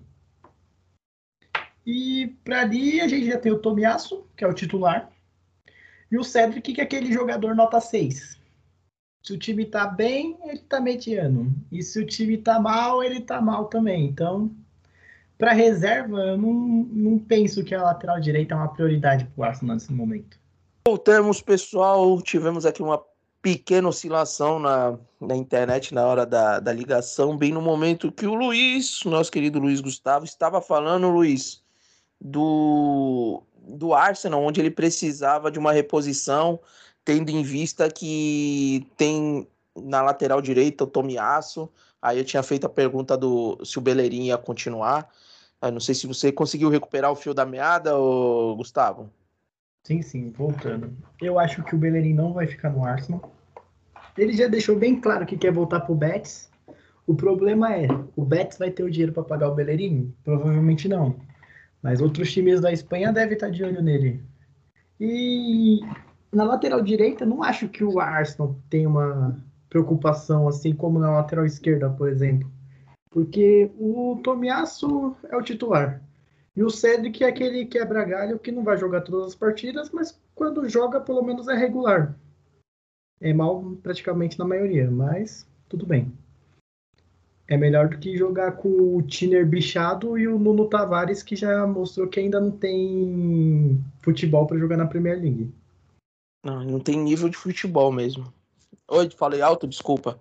E para ali a gente já tem o Tomiasso, que é o titular, e o Cedric, que é aquele jogador nota 6. Se o time tá bem, ele tá mediano. E se o time tá mal, ele tá mal também. Então, para reserva, eu não penso que a lateral direita é uma prioridade pro Arsenal nesse momento. Voltamos, pessoal. Tivemos aqui uma pequena oscilação na internet na hora da ligação, bem no momento que o Luiz, nosso querido Luiz Gustavo, estava falando, Luiz, do Arsenal, onde ele precisava de uma reposição, tendo em vista que tem na lateral direita o Tomiasso. Aí eu tinha feito a pergunta se o Bellerin ia continuar. Eu não sei se você conseguiu recuperar o fio da meada, Gustavo. Sim, voltando. Eu acho que o Bellerin não vai ficar no Arsenal. Ele já deixou bem claro que quer voltar pro Betis. O problema é, o Betis vai ter o dinheiro para pagar o Bellerin? Provavelmente não. Mas outros times da Espanha devem estar de olho nele. E na lateral direita, não acho que o Arsenal tem uma preocupação assim como na lateral esquerda, por exemplo. Porque o Tomiasso é o titular. E o Cedric é aquele quebra-galho que não vai jogar todas as partidas, mas quando joga, pelo menos é regular. É mal praticamente na maioria, mas tudo bem. É melhor do que jogar com o Tiner bichado e o Nuno Tavares, que já mostrou que ainda não tem futebol para jogar na Premier League. Não tem nível de futebol mesmo. Oi, falei alto, desculpa.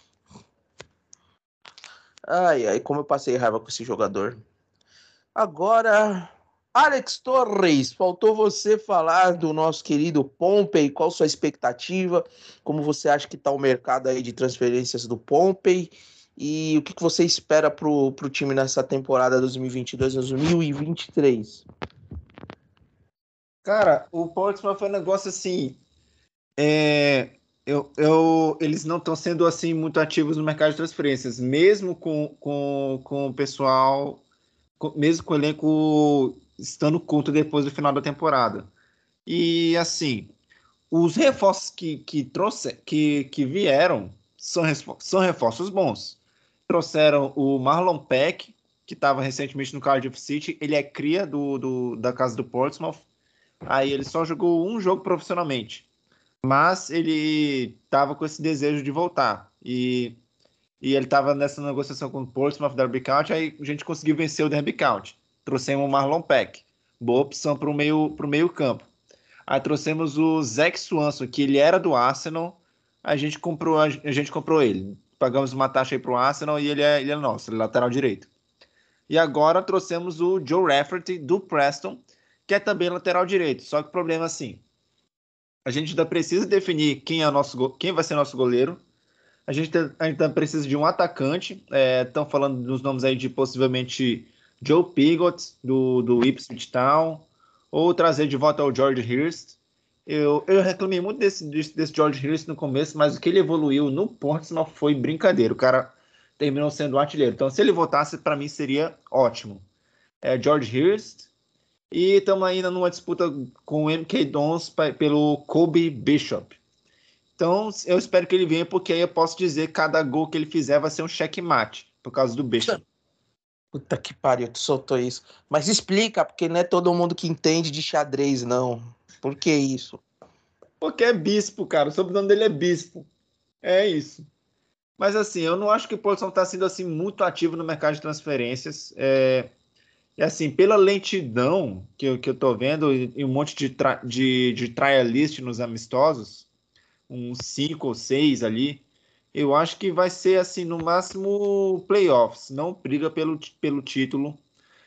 Ai, como eu passei raiva com esse jogador. Agora, Alex Torres, faltou você falar do nosso querido Pompey. Qual sua expectativa? Como você acha que está o mercado aí de transferências do Pompey? E o que você espera pro time nessa temporada 2022-2023? Cara, o Portsmouth foi um negócio assim. Eles não estão sendo assim muito ativos no mercado de transferências, mesmo com o pessoal, mesmo com o elenco estando curto depois do final da temporada. E assim, os reforços que vieram são reforços bons. Trouxeram o Marlon Peck, que estava recentemente no Cardiff City. Ele é cria da casa do Portsmouth. Aí ele só jogou um jogo profissionalmente. mas ele estava com esse desejo de voltar. E ele estava nessa negociação com o Portsmouth Derby County, aí a gente conseguiu vencer o Derby County. Trouxemos o Marlon Peck, boa opção para o meio campo. Aí trouxemos o Zach Swanson, que ele era do Arsenal, a gente comprou ele. Pagamos uma taxa aí para o Arsenal e ele é nosso, ele é lateral direito. E agora trouxemos o Joe Rafferty do Preston, que é também lateral direito. Só que o problema é assim, a gente ainda precisa definir quem vai ser nosso goleiro. A gente ainda precisa de um atacante. Estão falando dos nomes aí de possivelmente Joe Pigott, do Ipswich Town, ou trazer de volta o George Hirst. Eu reclamei muito desse George Hirst no começo, mas o que ele evoluiu no Portsmouth foi brincadeira. O cara terminou sendo um artilheiro. Então, se ele voltasse, para mim seria ótimo. George Hirst. E estamos ainda numa disputa com o MK Dons pelo Kobe Bishop. Então, eu espero que ele venha, porque aí eu posso dizer que cada gol que ele fizer vai ser um checkmate, por causa do Bishop. Puta que pariu, tu soltou isso. Mas explica, porque não é todo mundo que entende de xadrez, não. Por que isso? Porque é bispo, cara. O sobrenome dele é bispo. É isso. Mas assim, eu não acho que o Portsmouth está sendo assim, muito ativo no mercado de transferências. E assim, pela lentidão que eu tô vendo, e um monte de trialist nos amistosos, uns 5 ou 6 ali, eu acho que vai ser assim, no máximo playoffs, não briga pelo título.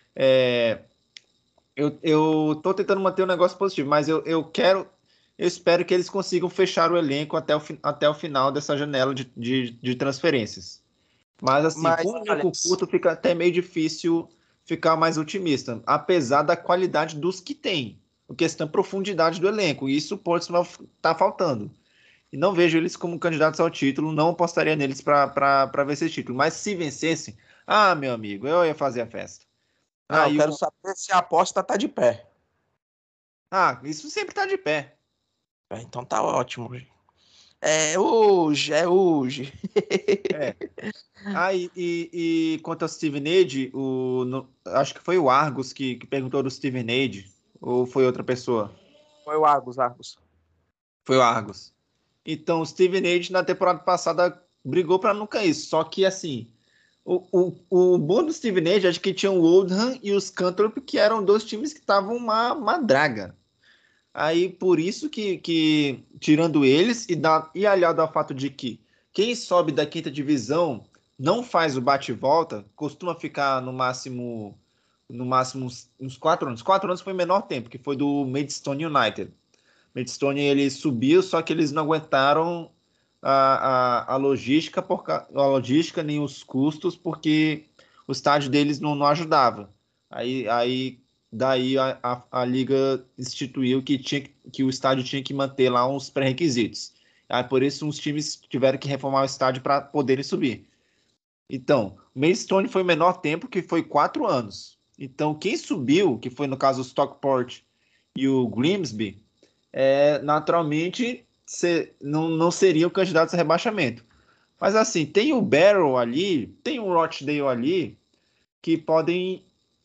Eu tô tentando manter um negócio positivo, mas eu espero que eles consigam fechar o elenco até o final dessa janela de transferências. Mas assim, com o elenco curto fica até meio difícil ficar mais otimista, apesar da qualidade dos que tem. A questão é a profundidade do elenco, e isso o Portsmouth está faltando. E não vejo eles como candidatos ao título, não apostaria neles para vencer esse título. Mas se vencessem, meu amigo, eu ia fazer a festa. Eu quero saber se a aposta tá de pé. Isso sempre tá de pé. Então tá ótimo. É hoje. E quanto ao Steven Age, acho que foi o Argos que perguntou do Steven Age, ou foi outra pessoa? Foi o Argos. Foi o Argos. Então, o Steven Age, na temporada passada, brigou para não cair. Só que, assim, o bom do Steven Age, acho que tinha o Oldham e os Scunthorpe, que eram dois times que estavam uma draga. Aí, por isso que tirando eles, e aliado ao fato de que quem sobe da quinta divisão não faz o bate-volta, costuma ficar no máximo uns 4 anos. 4 anos foi o menor tempo, que foi do Maidstone United. Maidstone, ele subiu, só que eles não aguentaram a logística, nem os custos, porque o estádio deles não ajudava. Daí a liga instituiu que o estádio tinha que manter lá uns pré-requisitos. Aí por isso uns times tiveram que reformar o estádio para poderem subir. Então, o Maidstone foi o menor tempo, que foi 4 anos. Então, quem subiu, que foi no caso o Stockport e o Grimsby, naturalmente não seriam candidatos a rebaixamento. Mas assim, tem o Barrow ali, tem o Rochdale ali, que podem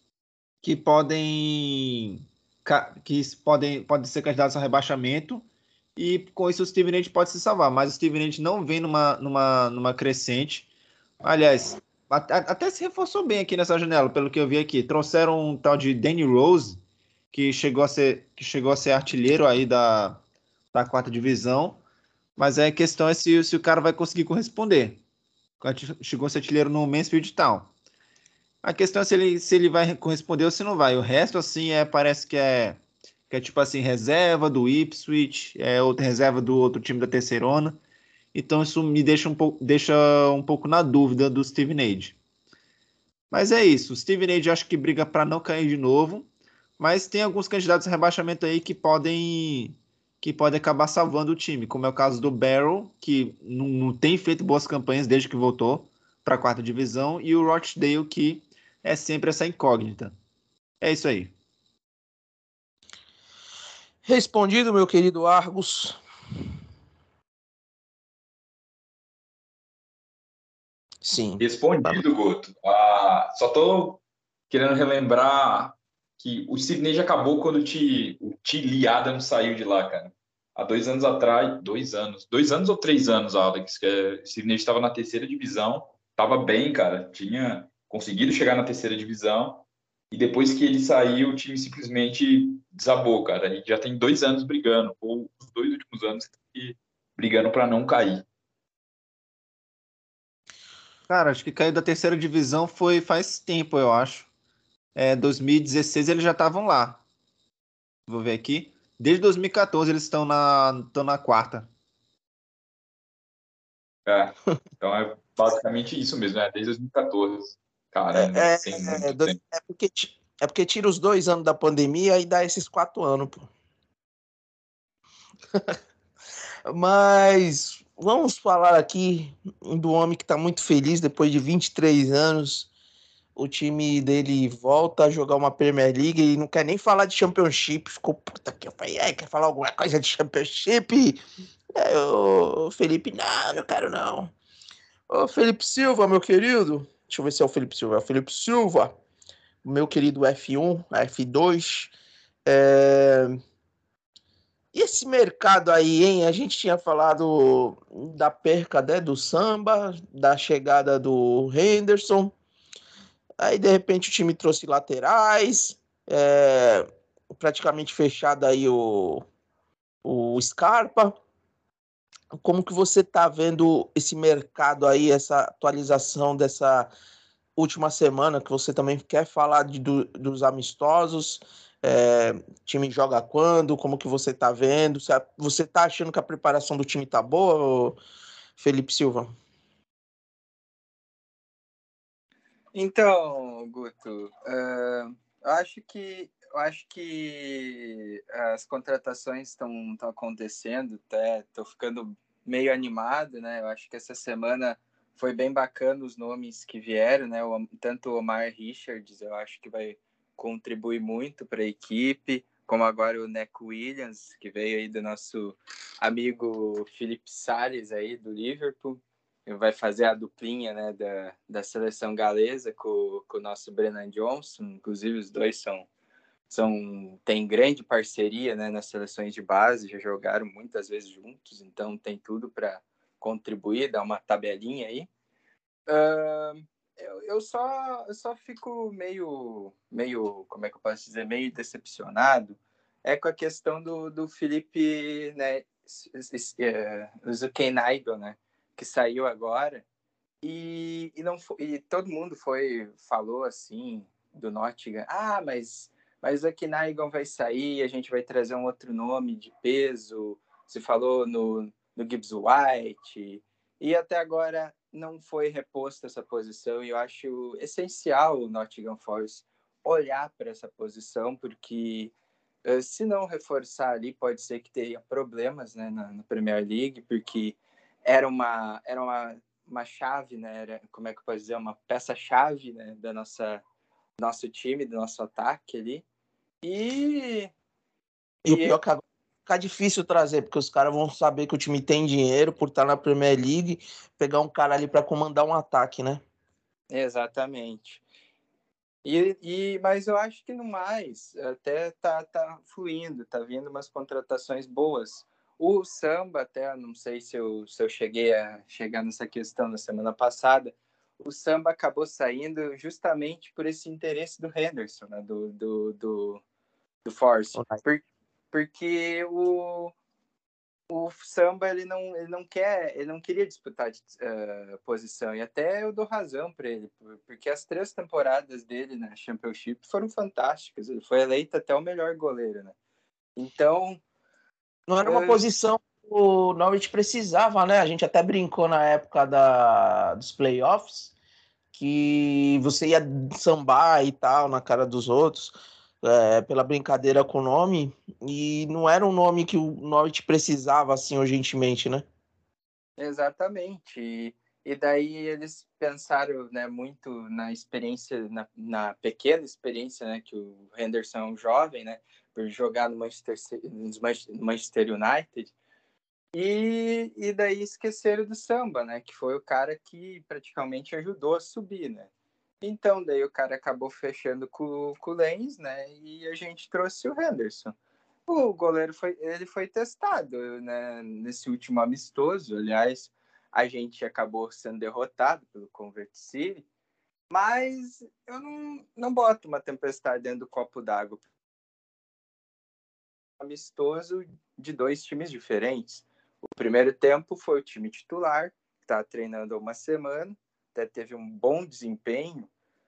ser candidatos a rebaixamento, e com isso o Stevenage pode se salvar, mas o Stevenage não vem numa crescente. Aliás, até se reforçou bem aqui nessa janela, pelo que eu vi aqui. Trouxeram um tal de Danny Rose, que chegou a ser artilheiro aí da 4ª divisão, mas a questão é se o cara vai conseguir corresponder. Chegou a ser artilheiro no Mansfield Town. A questão é se ele vai corresponder ou se não vai. O resto, assim, parece que é tipo assim, reserva do Ipswich, outra reserva do outro time da terceirona. Então isso me deixa um pouco na dúvida do Steven Age. Mas é isso. O Steven Age acho que briga para não cair de novo. Mas tem alguns candidatos a rebaixamento aí que podem acabar salvando o time, como é o caso do Barrow, que não tem feito boas campanhas desde que voltou para a 4ª divisão, e o Rochdale, que é sempre essa incógnita. É isso aí. Respondido, meu querido Argos. Sim. Respondido, Goto. Só tô querendo relembrar que o Stevenage acabou quando o T. Lee Adams saiu de lá, cara. há 2 anos atrás, 2 anos ou 3 anos, Alex, que o Sidney estava na terceira divisão, estava bem, cara, tinha conseguido chegar na terceira divisão, e depois que ele saiu, o time simplesmente desabou, cara, e já tem 2 anos brigando, ou os 2 últimos anos brigando para não cair. Cara, acho que caiu da terceira divisão foi faz tempo, eu acho. 2016 eles já estavam lá. Vou ver aqui. Desde 2014 eles estão na quarta. Então é basicamente isso mesmo, né? Desde 2014. Caramba, É, tem é, muito dois- tempo. é porque, é porque tira os 2 anos da pandemia e dá esses 4 anos, pô. Mas vamos falar aqui do homem que está muito feliz depois de 23 anos. O time dele volta a jogar uma Premier League e não quer nem falar de Championship. Ficou puta que eu falei, quer falar alguma coisa de Championship? Ô, Felipe, não, não quero não. Ô, Felipe Silva, meu querido. Deixa eu ver se é o Felipe Silva. É o Felipe Silva, meu querido F1, F2. É... E esse mercado aí, hein? A gente tinha falado da perca, né, do Samba, da chegada do Henderson. Aí, de repente, o time trouxe laterais. Praticamente fechado aí o Scarpa. Como que você tá vendo esse mercado aí, essa atualização dessa última semana, que você também quer falar dos amistosos? Time joga quando? Como que você tá vendo? Você tá achando que a preparação do time tá boa, Felipe Silva? Então, Guto, eu acho que as contratações estão acontecendo, até tô ficando meio animado, né? Eu acho que essa semana foi bem bacana os nomes que vieram, né? Tanto o Omar Richards, eu acho que vai contribuir muito para a equipe, como agora o Neco Williams, que veio aí do nosso amigo Felipe Salles aí do Liverpool. Vai fazer a duplinha, né, da seleção galesa com o nosso Brennan Johnson. Inclusive, os dois têm grande parceria, né, nas seleções de base, já jogaram muitas vezes juntos, então tem tudo para contribuir, dar uma tabelinha aí. Eu só fico meio, como é que eu posso dizer, meio decepcionado com a questão do Felipe, né, Zukenaido, né, que saiu agora não e todo mundo falou assim do Nottingham, mas o Zukenaido vai sair, a gente vai trazer um outro nome de peso, se falou no Gibbs White, e até agora não foi reposta essa posição, e eu acho essencial o Nottingham Forest olhar para essa posição, porque se não reforçar ali, pode ser que tenha problemas, né, na Premier League, porque era uma chave, né, como é que eu posso dizer, uma peça-chave, né, nosso time, do nosso ataque ali, e, E o e pior é que agora fica difícil trazer, porque os caras vão saber que o time tem dinheiro por estar na Premier League, pegar um cara ali para comandar um ataque, né? exatamente. Mas eu acho que no mais, até tá fluindo, tá vindo umas contratações boas. O Samba, até não sei se eu cheguei a chegar nessa questão na semana passada, o Samba acabou saindo justamente por esse interesse do Henderson, né, do Force. Porque o Samba ele não queria disputar posição, e até eu dou razão para ele, porque as 3 temporadas dele na Championship foram fantásticas, ele foi eleito até o melhor goleiro, né? Então, Não era uma posição que o Norwich precisava, né? A gente até brincou na época dos playoffs que você ia sambar e tal na cara dos outros pela brincadeira com o nome, e não era um nome que o Norwich precisava assim urgentemente, né? exatamente. E daí eles pensaram, né, muito na experiência, na pequena experiência, né, que o Henderson é um jovem, né, por jogar no Manchester United. E daí esqueceram do Samba, né? Que foi o cara que praticamente ajudou a subir, né? Então, daí o cara acabou fechando com o Lens, né? E a gente trouxe o Henderson. o goleiro foi testado, né, nesse último amistoso. Aliás, a gente acabou sendo derrotado pelo Convert City, mas eu não boto uma tempestade dentro do copo d'água. Amistoso de dois times diferentes. O primeiro tempo foi o time titular, que está treinando há uma semana, até teve um bom desempenho.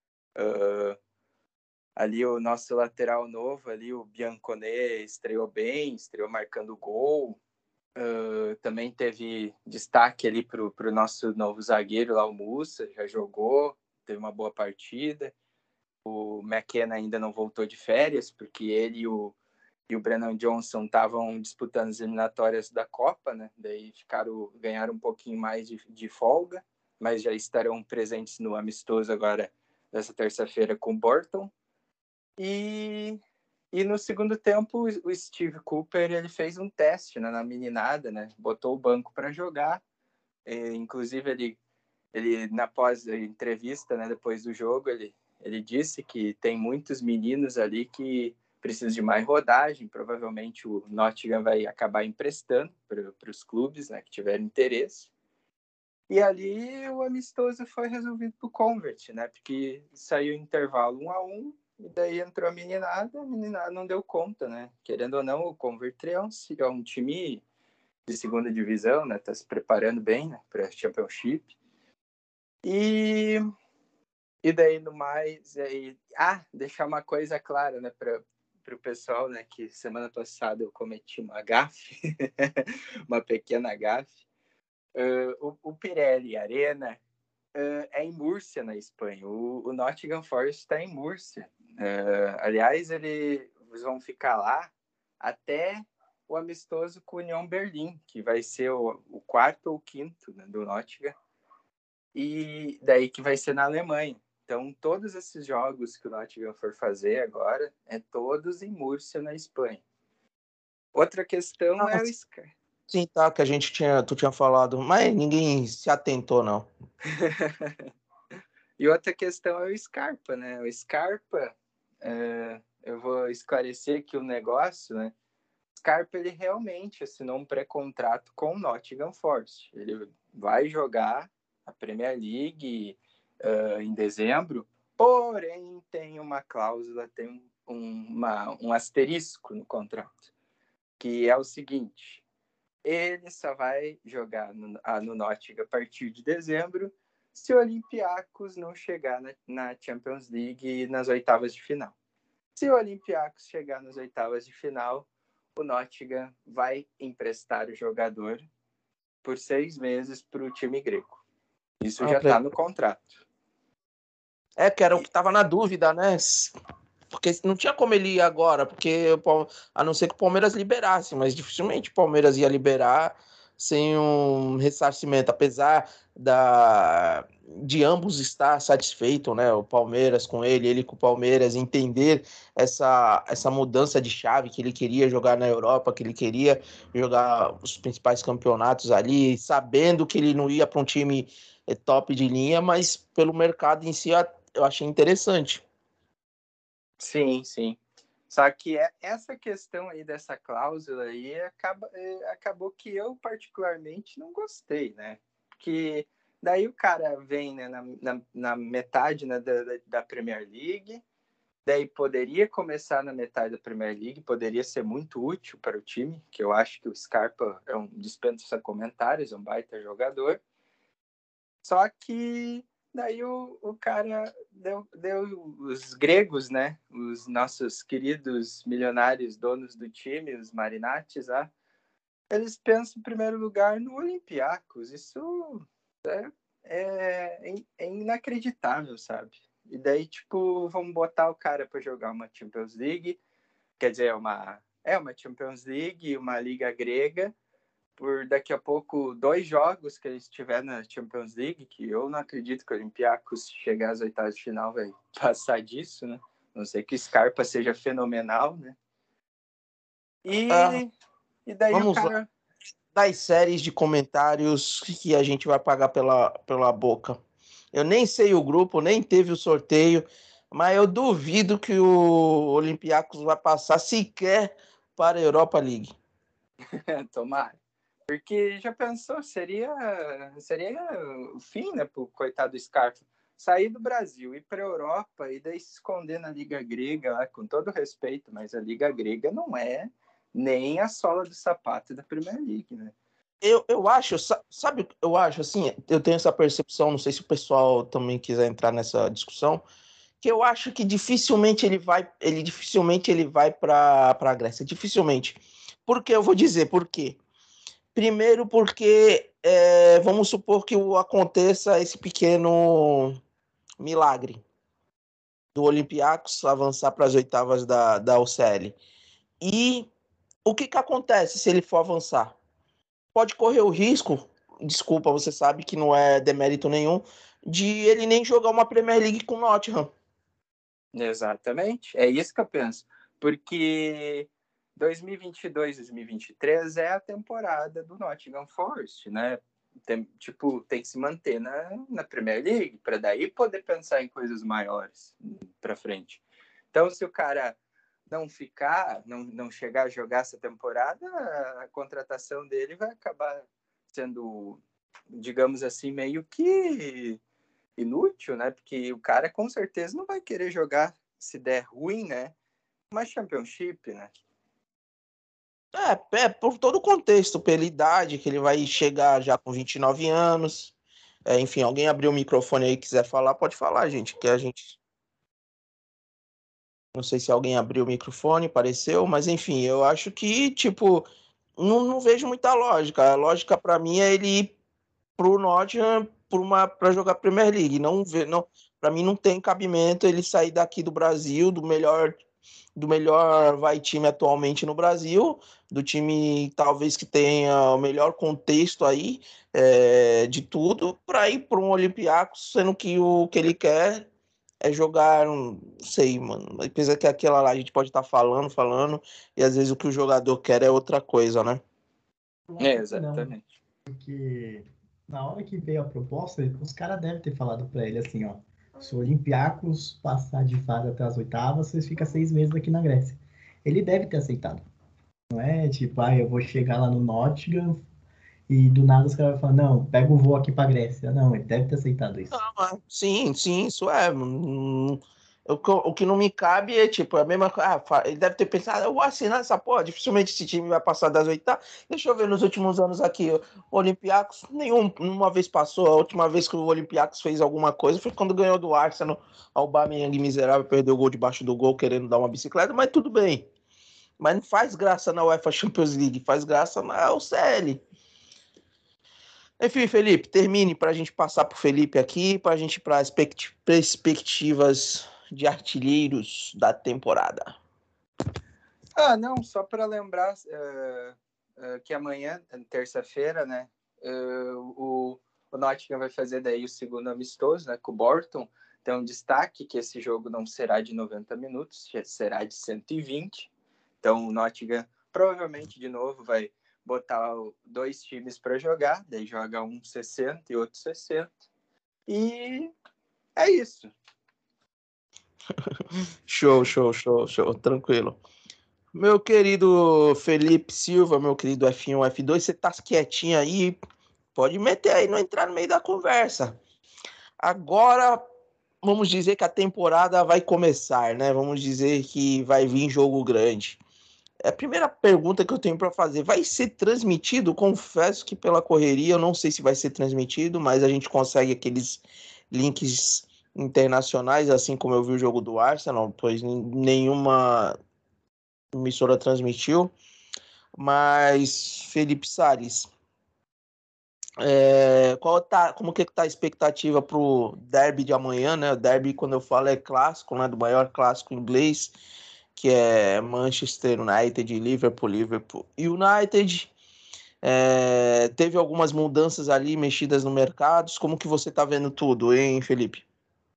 Ali o nosso lateral novo, ali o Bianconet, estreou bem, estreou marcando gol. Também teve destaque ali para o nosso novo zagueiro lá, o Mussa, já jogou, teve uma boa partida. O McKenna ainda não voltou de férias, porque ele e o Brennan Johnson estavam disputando as eliminatórias da Copa, né? Daí ganharam um pouquinho mais de folga, mas já estarão presentes no amistoso agora, nessa terça-feira, com o Burton. E no segundo tempo, o Steve Cooper ele fez um teste, né, na meninada, né? Botou o banco para jogar. Inclusive, ele na pós-entrevista, né, depois do jogo, ele disse que tem muitos meninos ali que precisam de mais rodagem. Provavelmente o Nottingham vai acabar emprestando para os clubes, né, que tiverem interesse. E ali o amistoso foi resolvido por Convert, né? Porque saiu intervalo 1-1, e daí entrou a meninada não deu conta, né? Querendo ou não, o Convert é um time de segunda divisão, né? Tá se preparando bem, né, para a Championship. E daí no mais, deixar uma coisa clara, né, para o pessoal, né, que semana passada eu cometi uma gafe, uma pequena gafe. O Pirelli Arena é em Múrcia, na Espanha. O Nottingham Forest está em Múrcia. Aliás, eles vão ficar lá até o amistoso com o União Berlim, que vai ser o quarto ou quinto, né, do Nottingham, e daí que vai ser na Alemanha. Então, todos esses jogos que o Nottingham for fazer agora, todos em Múrcia, na Espanha. Outra questão é o Sky. Sim, tá, que tu tinha falado, mas ninguém se atentou, não. E outra questão é o Scarpa, né? O Scarpa, eu vou esclarecer aqui o negócio, né? O Scarpa, ele realmente assinou um pré-contrato com o Nottingham Forest. Ele vai jogar a Premier League em dezembro, porém tem uma cláusula, tem um asterisco no contrato, que é o seguinte: ele só vai jogar no Nottingham a partir de dezembro se o Olympiacos não chegar na Champions League nas oitavas de final. Se o Olympiacos chegar nas oitavas de final, o Nottingham vai emprestar o jogador por 6 meses para o time grego. Isso já está no contrato. Que era o que estava na dúvida, né? Porque não tinha como ele ir agora, porque a não ser que o Palmeiras liberasse, mas dificilmente o Palmeiras ia liberar sem um ressarcimento, apesar de ambos estar satisfeitos, né? O Palmeiras com ele com o Palmeiras, entender essa mudança de chave, que ele queria jogar na Europa, que ele queria jogar os principais campeonatos ali, sabendo que ele não ia para um time top de linha, mas pelo mercado em si eu achei interessante. Sim, sim. Só que essa questão aí dessa cláusula aí acabou que eu particularmente não gostei, né? Porque daí o cara vem, né, na metade, né, da Premier League, daí poderia começar na metade da Premier League, poderia ser muito útil para o time, que eu acho que o Scarpa dispensa comentários, é um baita jogador. Só que daí o cara deu os gregos, né? Os nossos queridos milionários donos do time, os Marinates, eles pensam em primeiro lugar no Olympiacos. Isso é inacreditável, sabe? E daí, tipo, vamos botar o cara para jogar uma Champions League, quer dizer, uma Champions League, uma Liga Grega, por daqui a pouco 2 jogos que ele estiver na Champions League, que eu não acredito que o Olympiacos chegar às oitavas de final vai passar disso, né? Não sei que o Scarpa seja fenomenal, né? E daí vamos o cara... lá. Das séries de comentários que a gente vai pagar pela boca. Eu nem sei o grupo, nem teve o sorteio, mas eu duvido que o Olympiacos vai passar sequer para a Europa League. Tomara. Porque já pensou, seria o fim, né, pro coitado do Scarpa. Sair do Brasil, ir para a Europa e daí se esconder na Liga Grega, com todo respeito, mas a Liga Grega não é nem a sola do sapato da Premier League, né? Eu acho, sabe, eu acho assim, eu tenho essa percepção, não sei se o pessoal também quiser entrar nessa discussão, que eu acho que dificilmente ele vai para a Grécia, dificilmente. Por quê? Eu vou dizer por quê. Primeiro porque vamos supor que aconteça esse pequeno milagre do Olympiacos avançar para as oitavas da UCL. E o que acontece se ele for avançar? Pode correr o risco, desculpa, você sabe que não é demérito nenhum, de ele nem jogar uma Premier League com o Nottingham. Exatamente, é isso que eu penso. Porque 2022, 2023 é a temporada do Nottingham Forest, né? Tem que se manter na Premier League para daí poder pensar em coisas maiores para frente. Então, se o cara não chegar a jogar essa temporada, a contratação dele vai acabar sendo, digamos assim, meio que inútil, né? Porque o cara com certeza não vai querer jogar, se der ruim, né? Uma Championship, né? Por todo o contexto, pela idade, que ele vai chegar já com 29 anos. Enfim, alguém abriu o microfone aí e quiser falar, pode falar, gente, que a gente... Não sei se alguém abriu o microfone, pareceu, mas enfim, eu acho que, tipo, não vejo muita lógica. A lógica para mim é ele ir pro Nottingham para jogar Premier League. Não, para mim não tem cabimento ele sair daqui do Brasil, do melhor time atualmente no Brasil, do time talvez que tenha o melhor contexto aí de tudo, para ir para um Olympiacos, sendo que o que ele quer é jogar, não sei, mano. Apesar que aquela lá a gente pode estar falando, e às vezes o que o jogador quer é outra coisa, né? Exatamente. Porque na hora que veio a proposta, os caras devem ter falado pra ele assim, ó, se o Olympiacos passar de fase até as oitavas, vocês ficam 6 meses aqui na Grécia. Ele deve ter aceitado. Não é tipo, eu vou chegar lá no Nottingham e do nada os caras vão falar, não, pega o voo aqui pra Grécia. Não, ele deve ter aceitado isso. Sim, isso é. O que não me cabe é, tipo, a mesma coisa. Ele deve ter pensado, eu vou assinar essa porra, dificilmente esse time vai passar das oitavas. Deixa eu ver nos últimos anos aqui, o Olympiacos, nenhuma vez passou. A última vez que o Olympiacos fez alguma coisa foi quando ganhou do Arsenal. O Aubameyang miserável perdeu o gol debaixo do gol, querendo dar uma bicicleta, mas tudo bem. Mas não faz graça na UEFA Champions League, faz graça na UCL. Enfim, Felipe, termine para a gente passar para o Felipe aqui, para a gente ir para as perspectivas de artilheiros da temporada. Não, só para lembrar que amanhã, terça-feira, né, o Nottingham vai fazer daí o segundo amistoso, né, com o Bolton. Tem um destaque que esse jogo não será de 90 minutos, será de 120. Então o Nottingham provavelmente de novo vai botar 2 times para jogar, daí joga um 60 e outro 60. E é isso. Show, tranquilo. Meu querido Felipe Silva, meu querido F1, F2, você tá quietinho aí? Pode meter aí, não entrar no meio da conversa. Agora, vamos dizer que a temporada vai começar, né? Vamos dizer que vai vir jogo grande. A primeira pergunta que eu tenho para fazer, vai ser transmitido? Confesso que pela correria eu não sei se vai ser transmitido, mas a gente consegue aqueles links internacionais, assim como eu vi o jogo do Arsenal, pois nenhuma emissora transmitiu. Mas, Felipe Salles, como que tá a expectativa para o derby de amanhã, né? O derby, quando eu falo, é clássico, né? Do maior clássico inglês, que é Manchester United e Liverpool United. Teve algumas mudanças ali, mexidas no mercado. Como que você tá vendo tudo, hein, Felipe?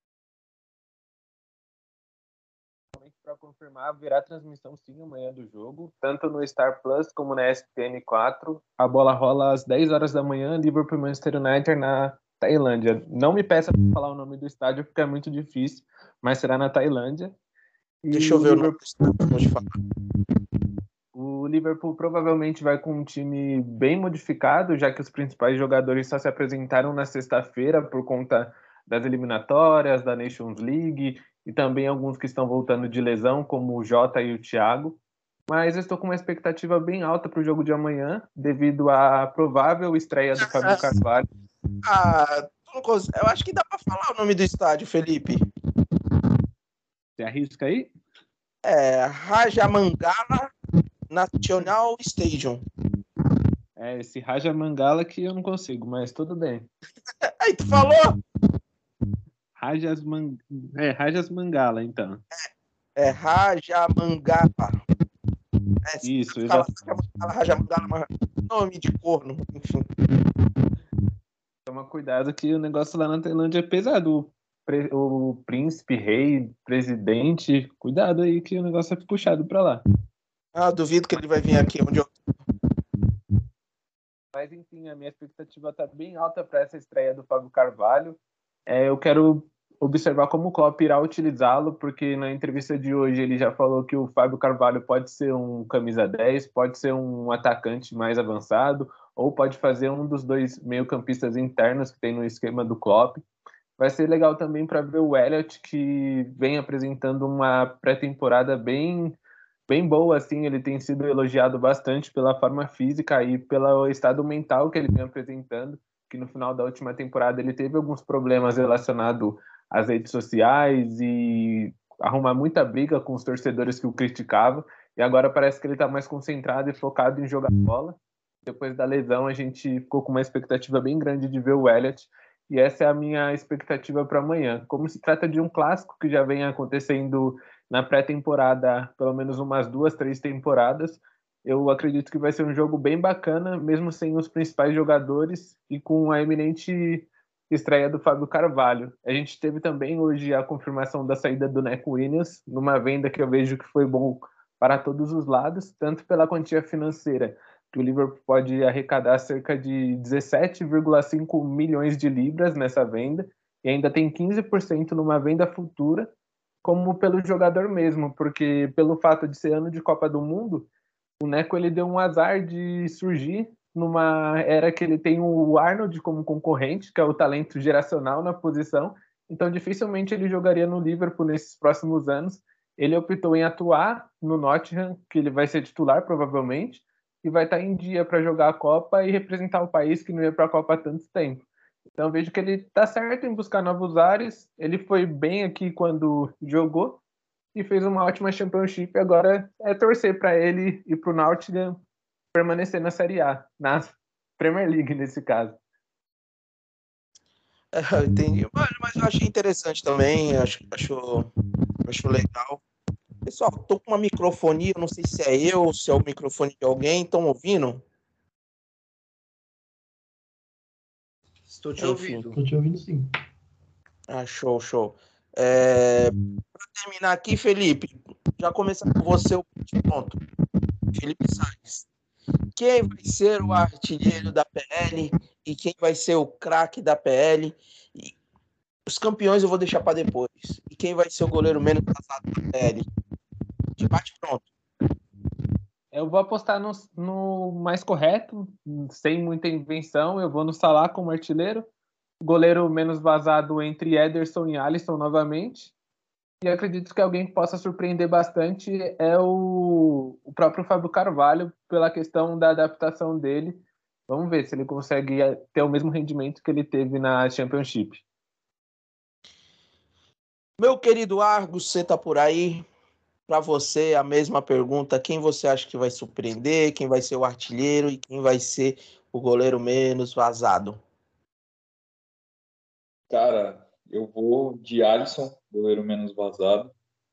Para confirmar, virá transmissão sim amanhã do jogo, tanto no Star Plus como na ESPN4. A bola rola às 10 horas da manhã, Liverpool e Manchester United na Tailândia. Não me peça para falar o nome do estádio porque é muito difícil, mas será na Tailândia. Deixa eu ver o nome do estádio. O O Liverpool provavelmente vai com um time bem modificado, já que os principais jogadores só se apresentaram na sexta-feira por conta das eliminatórias, da Nations League e também alguns que estão voltando de lesão, como o Jota e o Thiago. Mas eu estou com uma expectativa bem alta para o jogo de amanhã, devido à provável estreia do Fábio Carvalho. Eu acho que dá para falar o nome do estádio, Felipe. Você arrisca aí? Rajamangala National Stadium. Esse Raja Mangala que eu não consigo, mas tudo bem. Aí, tu falou? Rajas Mangala, então. Rajamangala. Isso, eu já... Rajamangala, mas nome de corno, enfim. Toma cuidado que o negócio lá na Tailândia é pesado. O príncipe, rei, presidente, cuidado aí que o negócio é puxado pra lá. Duvido que ele vai vir aqui onde eu... Mas enfim, a minha expectativa tá bem alta para essa estreia do Fábio Carvalho. Eu quero observar como o Klopp irá utilizá-lo, porque na entrevista de hoje ele já falou que o Fábio Carvalho pode ser um camisa 10, pode ser um atacante mais avançado, ou pode fazer um dos dois meio-campistas internos que tem no esquema do Klopp. Vai ser legal também para ver o Elliott, que vem apresentando uma pré-temporada bem boa, assim. Ele tem sido elogiado bastante pela forma física e pelo estado mental que ele vem apresentando, que no final da última temporada ele teve alguns problemas relacionados às redes sociais e arrumar muita briga com os torcedores que o criticavam, e agora parece que ele está mais concentrado e focado em jogar bola. Depois da lesão, a gente ficou com uma expectativa bem grande de ver o Elliott, e essa é a minha expectativa para amanhã. Como se trata de um clássico que já vem acontecendo na pré-temporada, pelo menos umas 2, 3 temporadas, eu acredito que vai ser um jogo bem bacana, mesmo sem os principais jogadores e com a eminente estreia do Fábio Carvalho. A gente teve também hoje a confirmação da saída do Neco Williams, numa venda que eu vejo que foi bom para todos os lados, tanto pela quantia financeira, que o Liverpool pode arrecadar cerca de 17,5 milhões de libras nessa venda, e ainda tem 15% numa venda futura, como pelo jogador mesmo, porque pelo fato de ser ano de Copa do Mundo, o Neco ele deu um azar de surgir numa era que ele tem o Arnold como concorrente, que é o talento geracional na posição, então dificilmente ele jogaria no Liverpool nesses próximos anos. Ele optou em atuar no Nottingham, que ele vai ser titular provavelmente, e vai estar em dia para jogar a Copa e representar o país que não ia para a Copa há tanto tempo. Então vejo que ele está certo em buscar novos ares, ele foi bem aqui quando jogou e fez uma ótima Championship. Agora é torcer para ele e para o Nottingham permanecer na Série A, na Premier League nesse caso. Entendi. Mas eu achei interessante também, acho legal. Pessoal, tô com uma microfonia, não sei se é eu ou se é o microfone de alguém, estão ouvindo? Estou te ouvindo. Estou te ouvindo sim. Show. Para terminar aqui, Felipe, já começar com você o ponto. Felipe Sainz. Quem vai ser o artilheiro da PL e quem vai ser o craque da PL? E os campeões eu vou deixar para depois. E quem vai ser o goleiro menos vazado da PL? Debate pronto. Eu vou apostar no mais correto, sem muita invenção. Eu vou no Salah como artilheiro. Goleiro menos vazado entre Ederson e Alisson novamente. E acredito que alguém que possa surpreender bastante é o próprio Fábio Carvalho, pela questão da adaptação dele. Vamos ver se ele consegue ter o mesmo rendimento que ele teve na Championship. Meu querido Argos, você tá por aí? Para você, a mesma pergunta. Quem você acha que vai surpreender? Quem vai ser o artilheiro? E quem vai ser o goleiro menos vazado? Cara, eu vou de Alisson, goleiro menos vazado.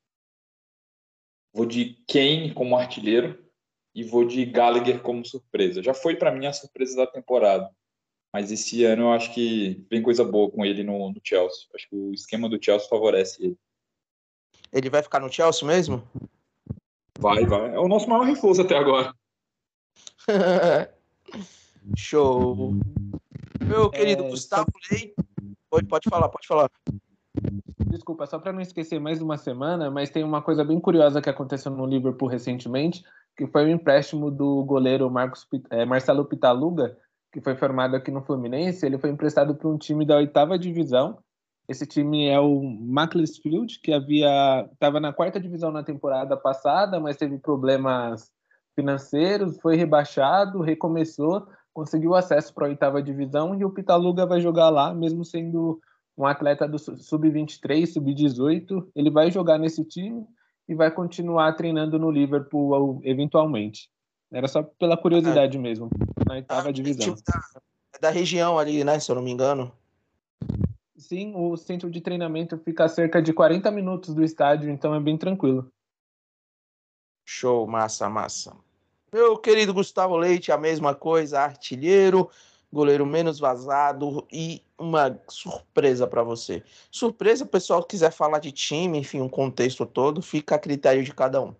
Vou de Kane como artilheiro e vou de Gallagher como surpresa. Já foi para mim a surpresa da temporada, mas esse ano eu acho que vem coisa boa com ele no Chelsea. Acho que o esquema do Chelsea favorece ele. Ele vai ficar no Chelsea mesmo? Vai. É o nosso maior reforço até agora. Show. Meu querido Gustavo Leite. Pode falar. Desculpa, só para não esquecer mais uma semana, mas tem uma coisa bem curiosa que aconteceu no Liverpool recentemente, que foi o empréstimo do goleiro Marcelo Pitaluga, que foi formado aqui no Fluminense. Ele foi emprestado para um time da 8ª divisão. Esse time é o Macclesfield, que estava na 4ª divisão na temporada passada, mas teve problemas financeiros, foi rebaixado, recomeçou, conseguiu acesso para a 8ª divisão, e o Pitaluga vai jogar lá, mesmo sendo um atleta do sub-23, sub-18. Ele vai jogar nesse time e vai continuar treinando no Liverpool eventualmente. Era só pela curiosidade mesmo, na 8ª divisão. É da região ali, né, se eu não me engano. Sim, o centro de treinamento fica a cerca de 40 minutos do estádio, então é bem tranquilo. Show, massa. Meu querido Gustavo Leite, a mesma coisa, artilheiro, goleiro menos vazado e uma surpresa para você. Surpresa, o pessoal que quiser falar de time, enfim, um contexto todo, fica a critério de cada um.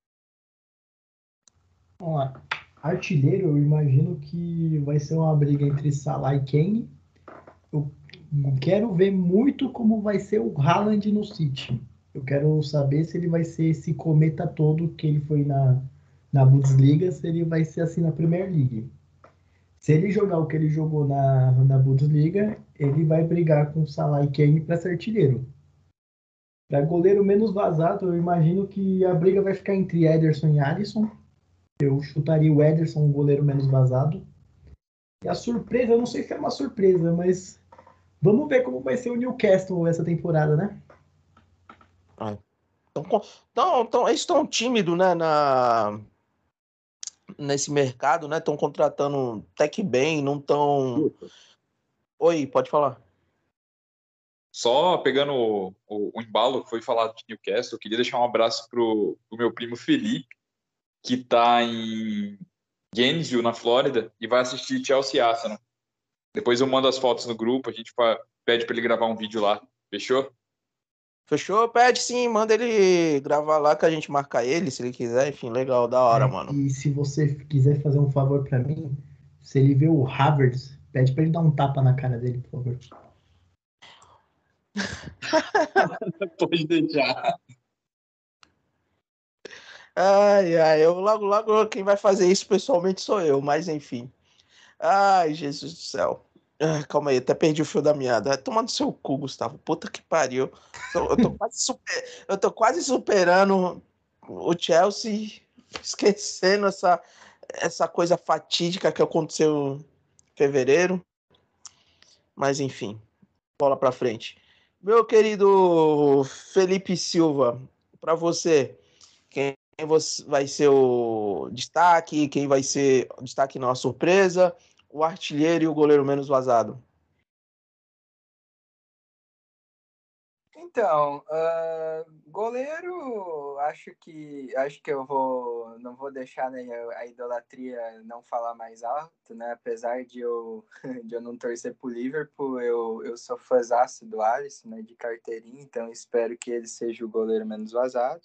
Vamos lá. Artilheiro, eu imagino que vai ser uma briga entre Salah e Kane. Eu quero ver muito como vai ser o Haaland no City. Eu quero saber se ele vai ser esse cometa todo que ele foi na Bundesliga, se ele vai ser assim na Premier League. Se ele jogar o que ele jogou na Bundesliga, ele vai brigar com Salah e Kane para ser artilheiro. Para goleiro menos vazado, eu imagino que a briga vai ficar entre Ederson e Alisson. Eu chutaria o Ederson, o goleiro menos vazado. E a surpresa, eu não sei se é uma surpresa, mas vamos ver como vai ser o Newcastle essa temporada, né? Então eles estão tímidos, né, nesse mercado, né? Estão contratando até que bem, não estão... Oi, pode falar. Só pegando o embalo que foi falado de Newcastle, eu queria deixar um abraço pro meu primo Felipe, que está em Gainesville, na Flórida, e vai assistir Chelsea e Arsenal. Depois eu mando as fotos no grupo, a gente pede para ele gravar um vídeo lá. Fechou? Fechou? Pede sim, manda ele gravar lá que a gente marca ele, se ele quiser. Enfim, legal, da hora, mano. E se você quiser fazer um favor para mim, se ele vê o Havertz, pede para ele dar um tapa na cara dele, por favor. Pode deixar. Eu logo quem vai fazer isso pessoalmente sou eu, mas enfim. Ai, Jesus do céu. Calma aí, até perdi o fio da meada. Toma no seu cu, Gustavo. Puta que pariu. Eu tô quase superando o Chelsea, esquecendo essa coisa fatídica que aconteceu em fevereiro. Mas enfim, bola pra frente. Meu querido Felipe Silva, pra você, quem vai ser o destaque? Quem vai ser o destaque não, a surpresa? O artilheiro e o goleiro menos vazado? Então, goleiro, acho que eu não vou deixar, né, a idolatria não falar mais alto, né? Apesar de eu não torcer pro Liverpool, eu sou fãzaço do Alisson, né, de carteirinha, então espero que ele seja o goleiro menos vazado.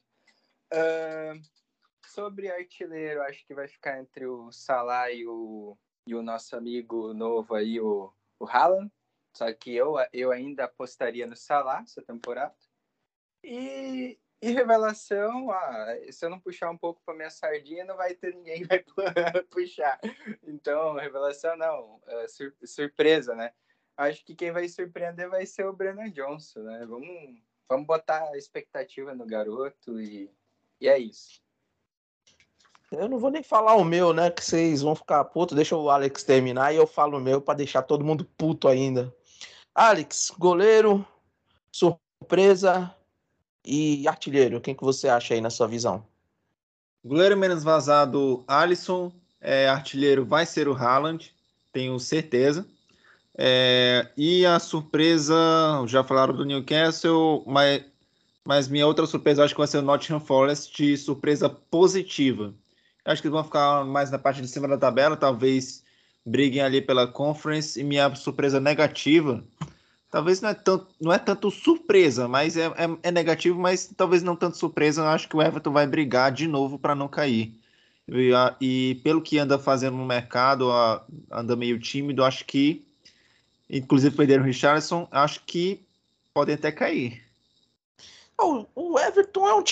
Sobre artilheiro, acho que vai ficar entre o Salah e o nosso amigo novo aí, o Haaland. Só que eu ainda apostaria no Salah essa temporada. E revelação, se eu não puxar um pouco para minha sardinha, não vai ter ninguém que vai puxar. Então, revelação não, surpresa, né? Acho que quem vai surpreender vai ser o Brennan Johnson, né? Vamos botar a expectativa no garoto e é isso. Eu não vou nem falar o meu, né? Que vocês vão ficar putos. Deixa o Alex terminar e eu falo o meu para deixar todo mundo puto ainda. Alex, goleiro, surpresa e artilheiro. Quem que você acha aí na sua visão? Goleiro menos vazado, Alisson. Artilheiro vai ser o Haaland, tenho certeza. E a surpresa, já falaram do Newcastle, mas minha outra surpresa acho que vai ser o Nottingham Forest, surpresa positiva. Acho que eles vão ficar mais na parte de cima da tabela, talvez briguem ali pela Conference. E minha surpresa negativa, talvez não é tanto surpresa, mas é negativo, mas talvez não tanto surpresa. Eu acho que o Everton vai brigar de novo para não cair. E pelo que anda fazendo no mercado, anda meio tímido, acho que, inclusive perderam o Richarlison, acho que podem até cair. O Everton é um time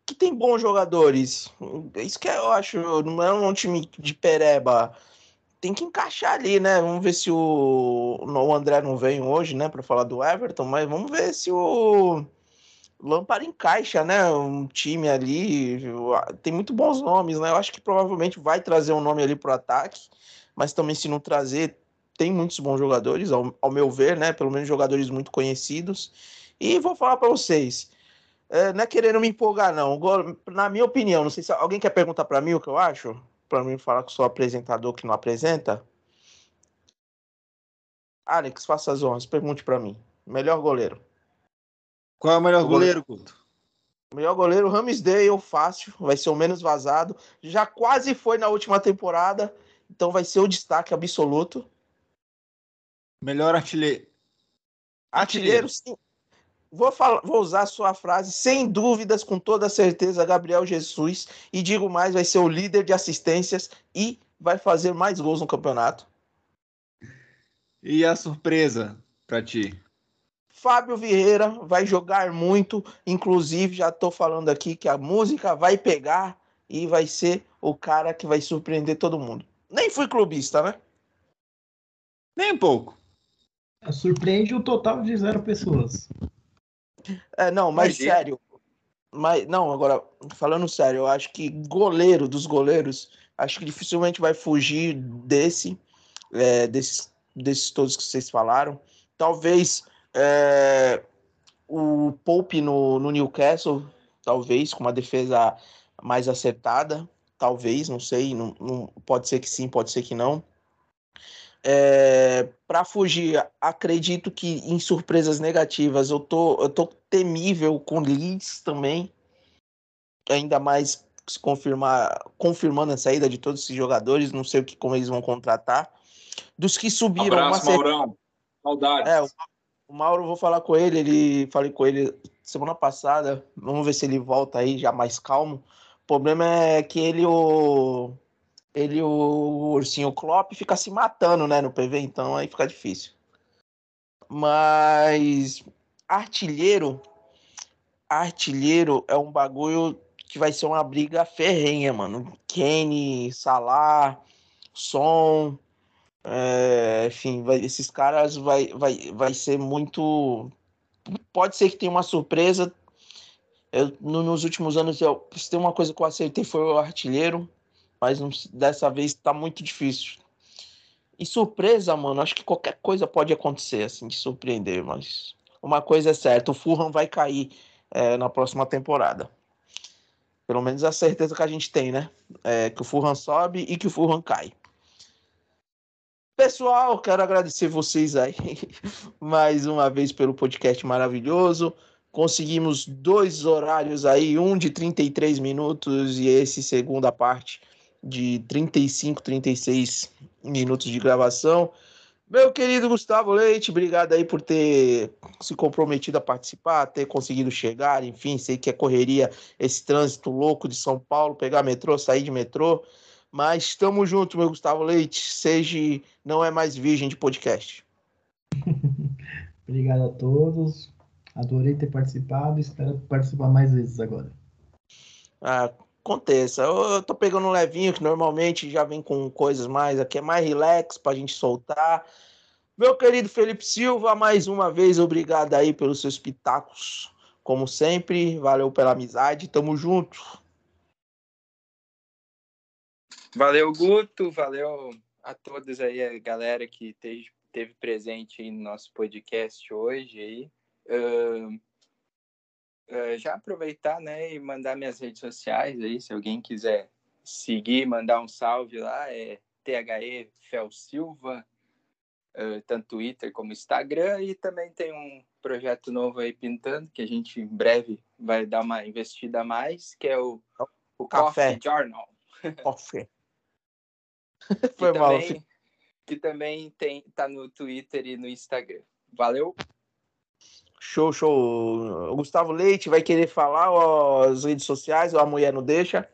que tem bons jogadores. Isso que eu acho, não é um time de pereba. Tem que encaixar ali, né? Vamos ver se o André não vem hoje, né, para falar do Everton, mas vamos ver se o Lampard encaixa, né? Um time ali. Tem muito bons nomes, né? Eu acho que provavelmente vai trazer um nome ali pro ataque, mas também se não trazer, tem muitos bons jogadores, ao meu ver, né? Pelo menos jogadores muito conhecidos. E vou falar para vocês. Não é querendo me empolgar, não. Na minha opinião, não sei se alguém quer perguntar para mim o que eu acho, para mim falar que sou apresentador que não apresenta. Alex, faça as honras, pergunte para mim. Melhor goleiro. Qual é o melhor O goleiro, Guto? Melhor goleiro, Ramsdale, fácil, vai ser o menos vazado. Já quase foi na última temporada, então vai ser o destaque absoluto. Melhor artilheiro. Artilheiro, sim. Vou usar a sua frase, sem dúvidas, com toda certeza, Gabriel Jesus. E digo mais, vai ser o líder de assistências e vai fazer mais gols no campeonato. E a surpresa pra ti? Fábio Vieira vai jogar muito, inclusive já estou falando aqui que a música vai pegar e vai ser o cara que vai surpreender todo mundo. Nem fui clubista, né? Nem um pouco. Surpreende o total de 0 pessoas. Não, mas Imagina. sério. Mas, não, agora, falando sério, eu acho que goleiro dos goleiros, acho que dificilmente vai fugir desses todos que vocês falaram. Talvez o Pope no Newcastle, talvez, com uma defesa mais acertada, talvez, não sei, não, pode ser que sim, pode ser que não. Para fugir, acredito que em surpresas negativas eu tô temível com Leeds também, ainda mais se confirmando a saída de todos esses jogadores, não sei como eles vão contratar. Dos que subiram, Abraço, Maurão. Saudades. O Mauro, vou falar com falei com ele semana passada, vamos ver se ele volta aí já mais calmo. O problema é que ele e o Ursinho Klopp fica se matando, né, no PV, então aí fica difícil. Mas artilheiro é um bagulho que vai ser uma briga ferrenha, mano. Kane, Salah, Son, enfim, esses caras vai ser muito. Pode ser que tenha uma surpresa. Nos últimos anos, se tem uma coisa que eu acertei foi o artilheiro, mas dessa vez tá muito difícil. E surpresa, mano, acho que qualquer coisa pode acontecer, assim, de surpreender, mas uma coisa é certa, o Fulham vai cair na próxima temporada. Pelo menos a certeza que a gente tem, né? Que o Fulham sobe e que o Fulham cai. Pessoal, quero agradecer vocês aí mais uma vez pelo podcast maravilhoso. Conseguimos 2 horários aí, um de 33 minutos e esse segunda parte de 35, 36 minutos de gravação. Meu querido Gustavo Leite, obrigado aí por ter se comprometido a participar, ter conseguido chegar, enfim, sei que é correria esse trânsito louco de São Paulo, pegar metrô, sair de metrô, mas estamos juntos, meu Gustavo Leite, seja não é mais virgem de podcast. Obrigado a todos. Adorei ter participado. Espero participar mais vezes agora. Aconteça. Eu tô pegando um levinho que normalmente já vem com coisas mais, aqui é mais relax pra gente soltar. Meu querido Felipe Silva, mais uma vez, obrigado aí pelos seus pitacos, como sempre, valeu pela amizade, tamo junto. Valeu, Guto, valeu a todos aí, a galera que teve presente aí no nosso podcast hoje aí. Já aproveitar, né, e mandar minhas redes sociais aí, se alguém quiser seguir, mandar um salve lá, é THE Fel Silva, tanto Twitter como Instagram, e também tem um projeto novo aí pintando, que a gente em breve vai dar uma investida a mais, que é o Café. Coffee Journal. Coffee. Foi mal. Que também tá no Twitter e no Instagram. Valeu! Show. O Gustavo Leite vai querer falar as redes sociais ou a mulher não deixa?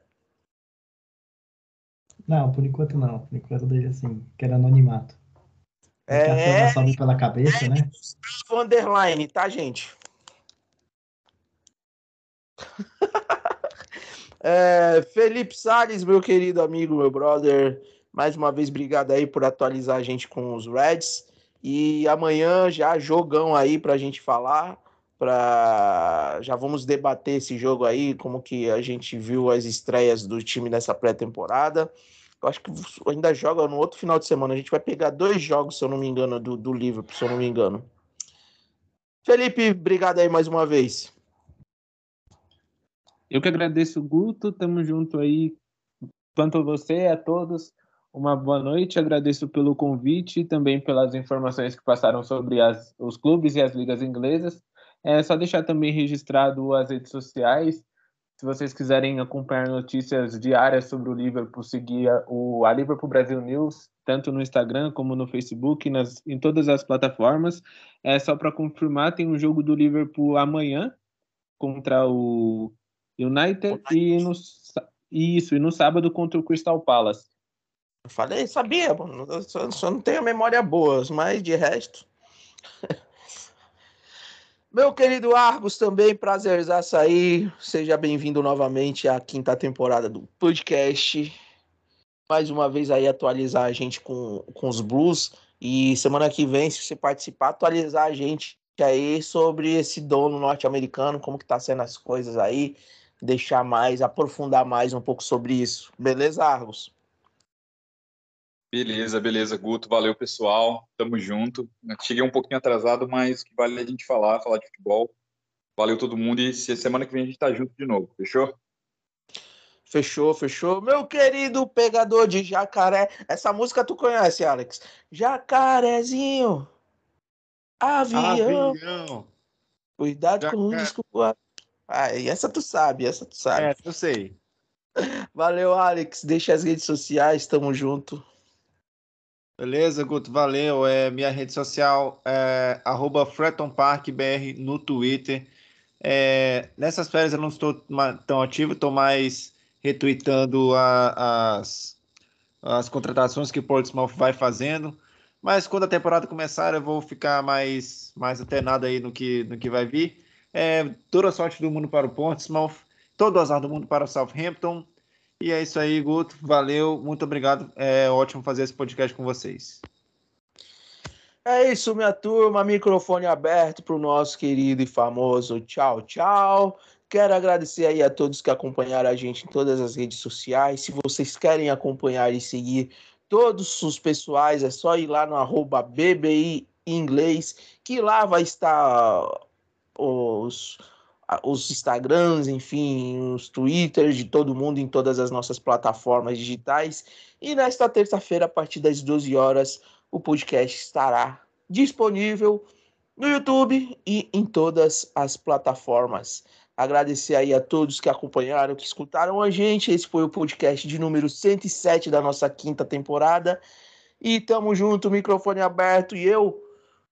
Não, por enquanto não. Por enquanto deixa assim, quero anonimato. Porque a fama sobe pela cabeça, né? Underline, tá, gente? Felipe Salles, meu querido amigo, meu brother, mais uma vez obrigado aí por atualizar a gente com os Reds. E amanhã já jogão aí pra gente falar, já vamos debater esse jogo aí, como que a gente viu as estreias do time nessa pré-temporada. Eu acho que ainda joga no outro final de semana. A gente vai pegar 2 jogos, se eu não me engano, do Liverpool, se eu não me engano. Felipe, obrigado aí mais uma vez. Eu que agradeço, Guto. Tamo junto aí. Quanto a você, a todos, uma boa noite. Agradeço pelo convite e também pelas informações que passaram sobre os clubes e as ligas inglesas. É só deixar também registrado as redes sociais. Se vocês quiserem acompanhar notícias diárias sobre o Liverpool, seguir a Liverpool Brasil News, tanto no Instagram como no Facebook, em todas as plataformas. Só para confirmar, tem um jogo do Liverpool amanhã contra o United e no sábado contra o Crystal Palace. Eu falei, sabia, mano. Eu só não tenho memória boa, mas de resto. Meu querido Argos, também prazerzaço aí. Seja bem-vindo novamente à 5ª temporada do podcast. Mais uma vez aí atualizar a gente com os Blues. E semana que vem, se você participar, atualizar a gente aí sobre esse dono norte-americano, como que tá sendo as coisas aí. Aprofundar mais um pouco sobre isso. Beleza, Argos? Beleza, Guto. Valeu, pessoal. Tamo junto. Cheguei um pouquinho atrasado, mas que vale a gente falar de futebol. Valeu todo mundo e semana que vem a gente tá junto de novo, fechou? Fechou. Meu querido pegador de jacaré. Essa música tu conhece, Alex? Jacarezinho, avião, cuidado com o risco. E essa tu sabe. Eu sei. Valeu, Alex. Deixa as redes sociais, tamo junto. Beleza, Guto, valeu. Minha rede social é @FretonParkBR no Twitter. Nessas férias eu não estou tão ativo, estou mais retweetando as contratações que o Portsmouth vai fazendo. Mas quando a temporada começar, eu vou ficar mais antenado aí no que vai vir. Toda a sorte do mundo para o Portsmouth, todo o azar do mundo para o Southampton. E é isso aí, Guto. Valeu, muito obrigado. É ótimo fazer esse podcast com vocês. É isso, minha turma. Microfone aberto para o nosso querido e famoso tchau, tchau. Quero agradecer aí a todos que acompanharam a gente em todas as redes sociais. Se vocês querem acompanhar e seguir todos os pessoais, é só ir lá no @BBI Inglês, que lá vai estar os Instagrams, enfim, os Twitters de todo mundo em todas as nossas plataformas digitais. E nesta terça-feira, a partir das 12 horas, o podcast estará disponível no YouTube e em todas as plataformas. Agradecer aí a todos que acompanharam, que escutaram a gente. Esse foi o podcast de número 107 da nossa 5ª temporada. E tamo junto, microfone aberto e eu.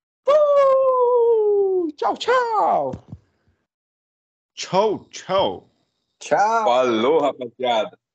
Tchau, tchau! Tchau, tchau. Tchau! Falou, rapaziada!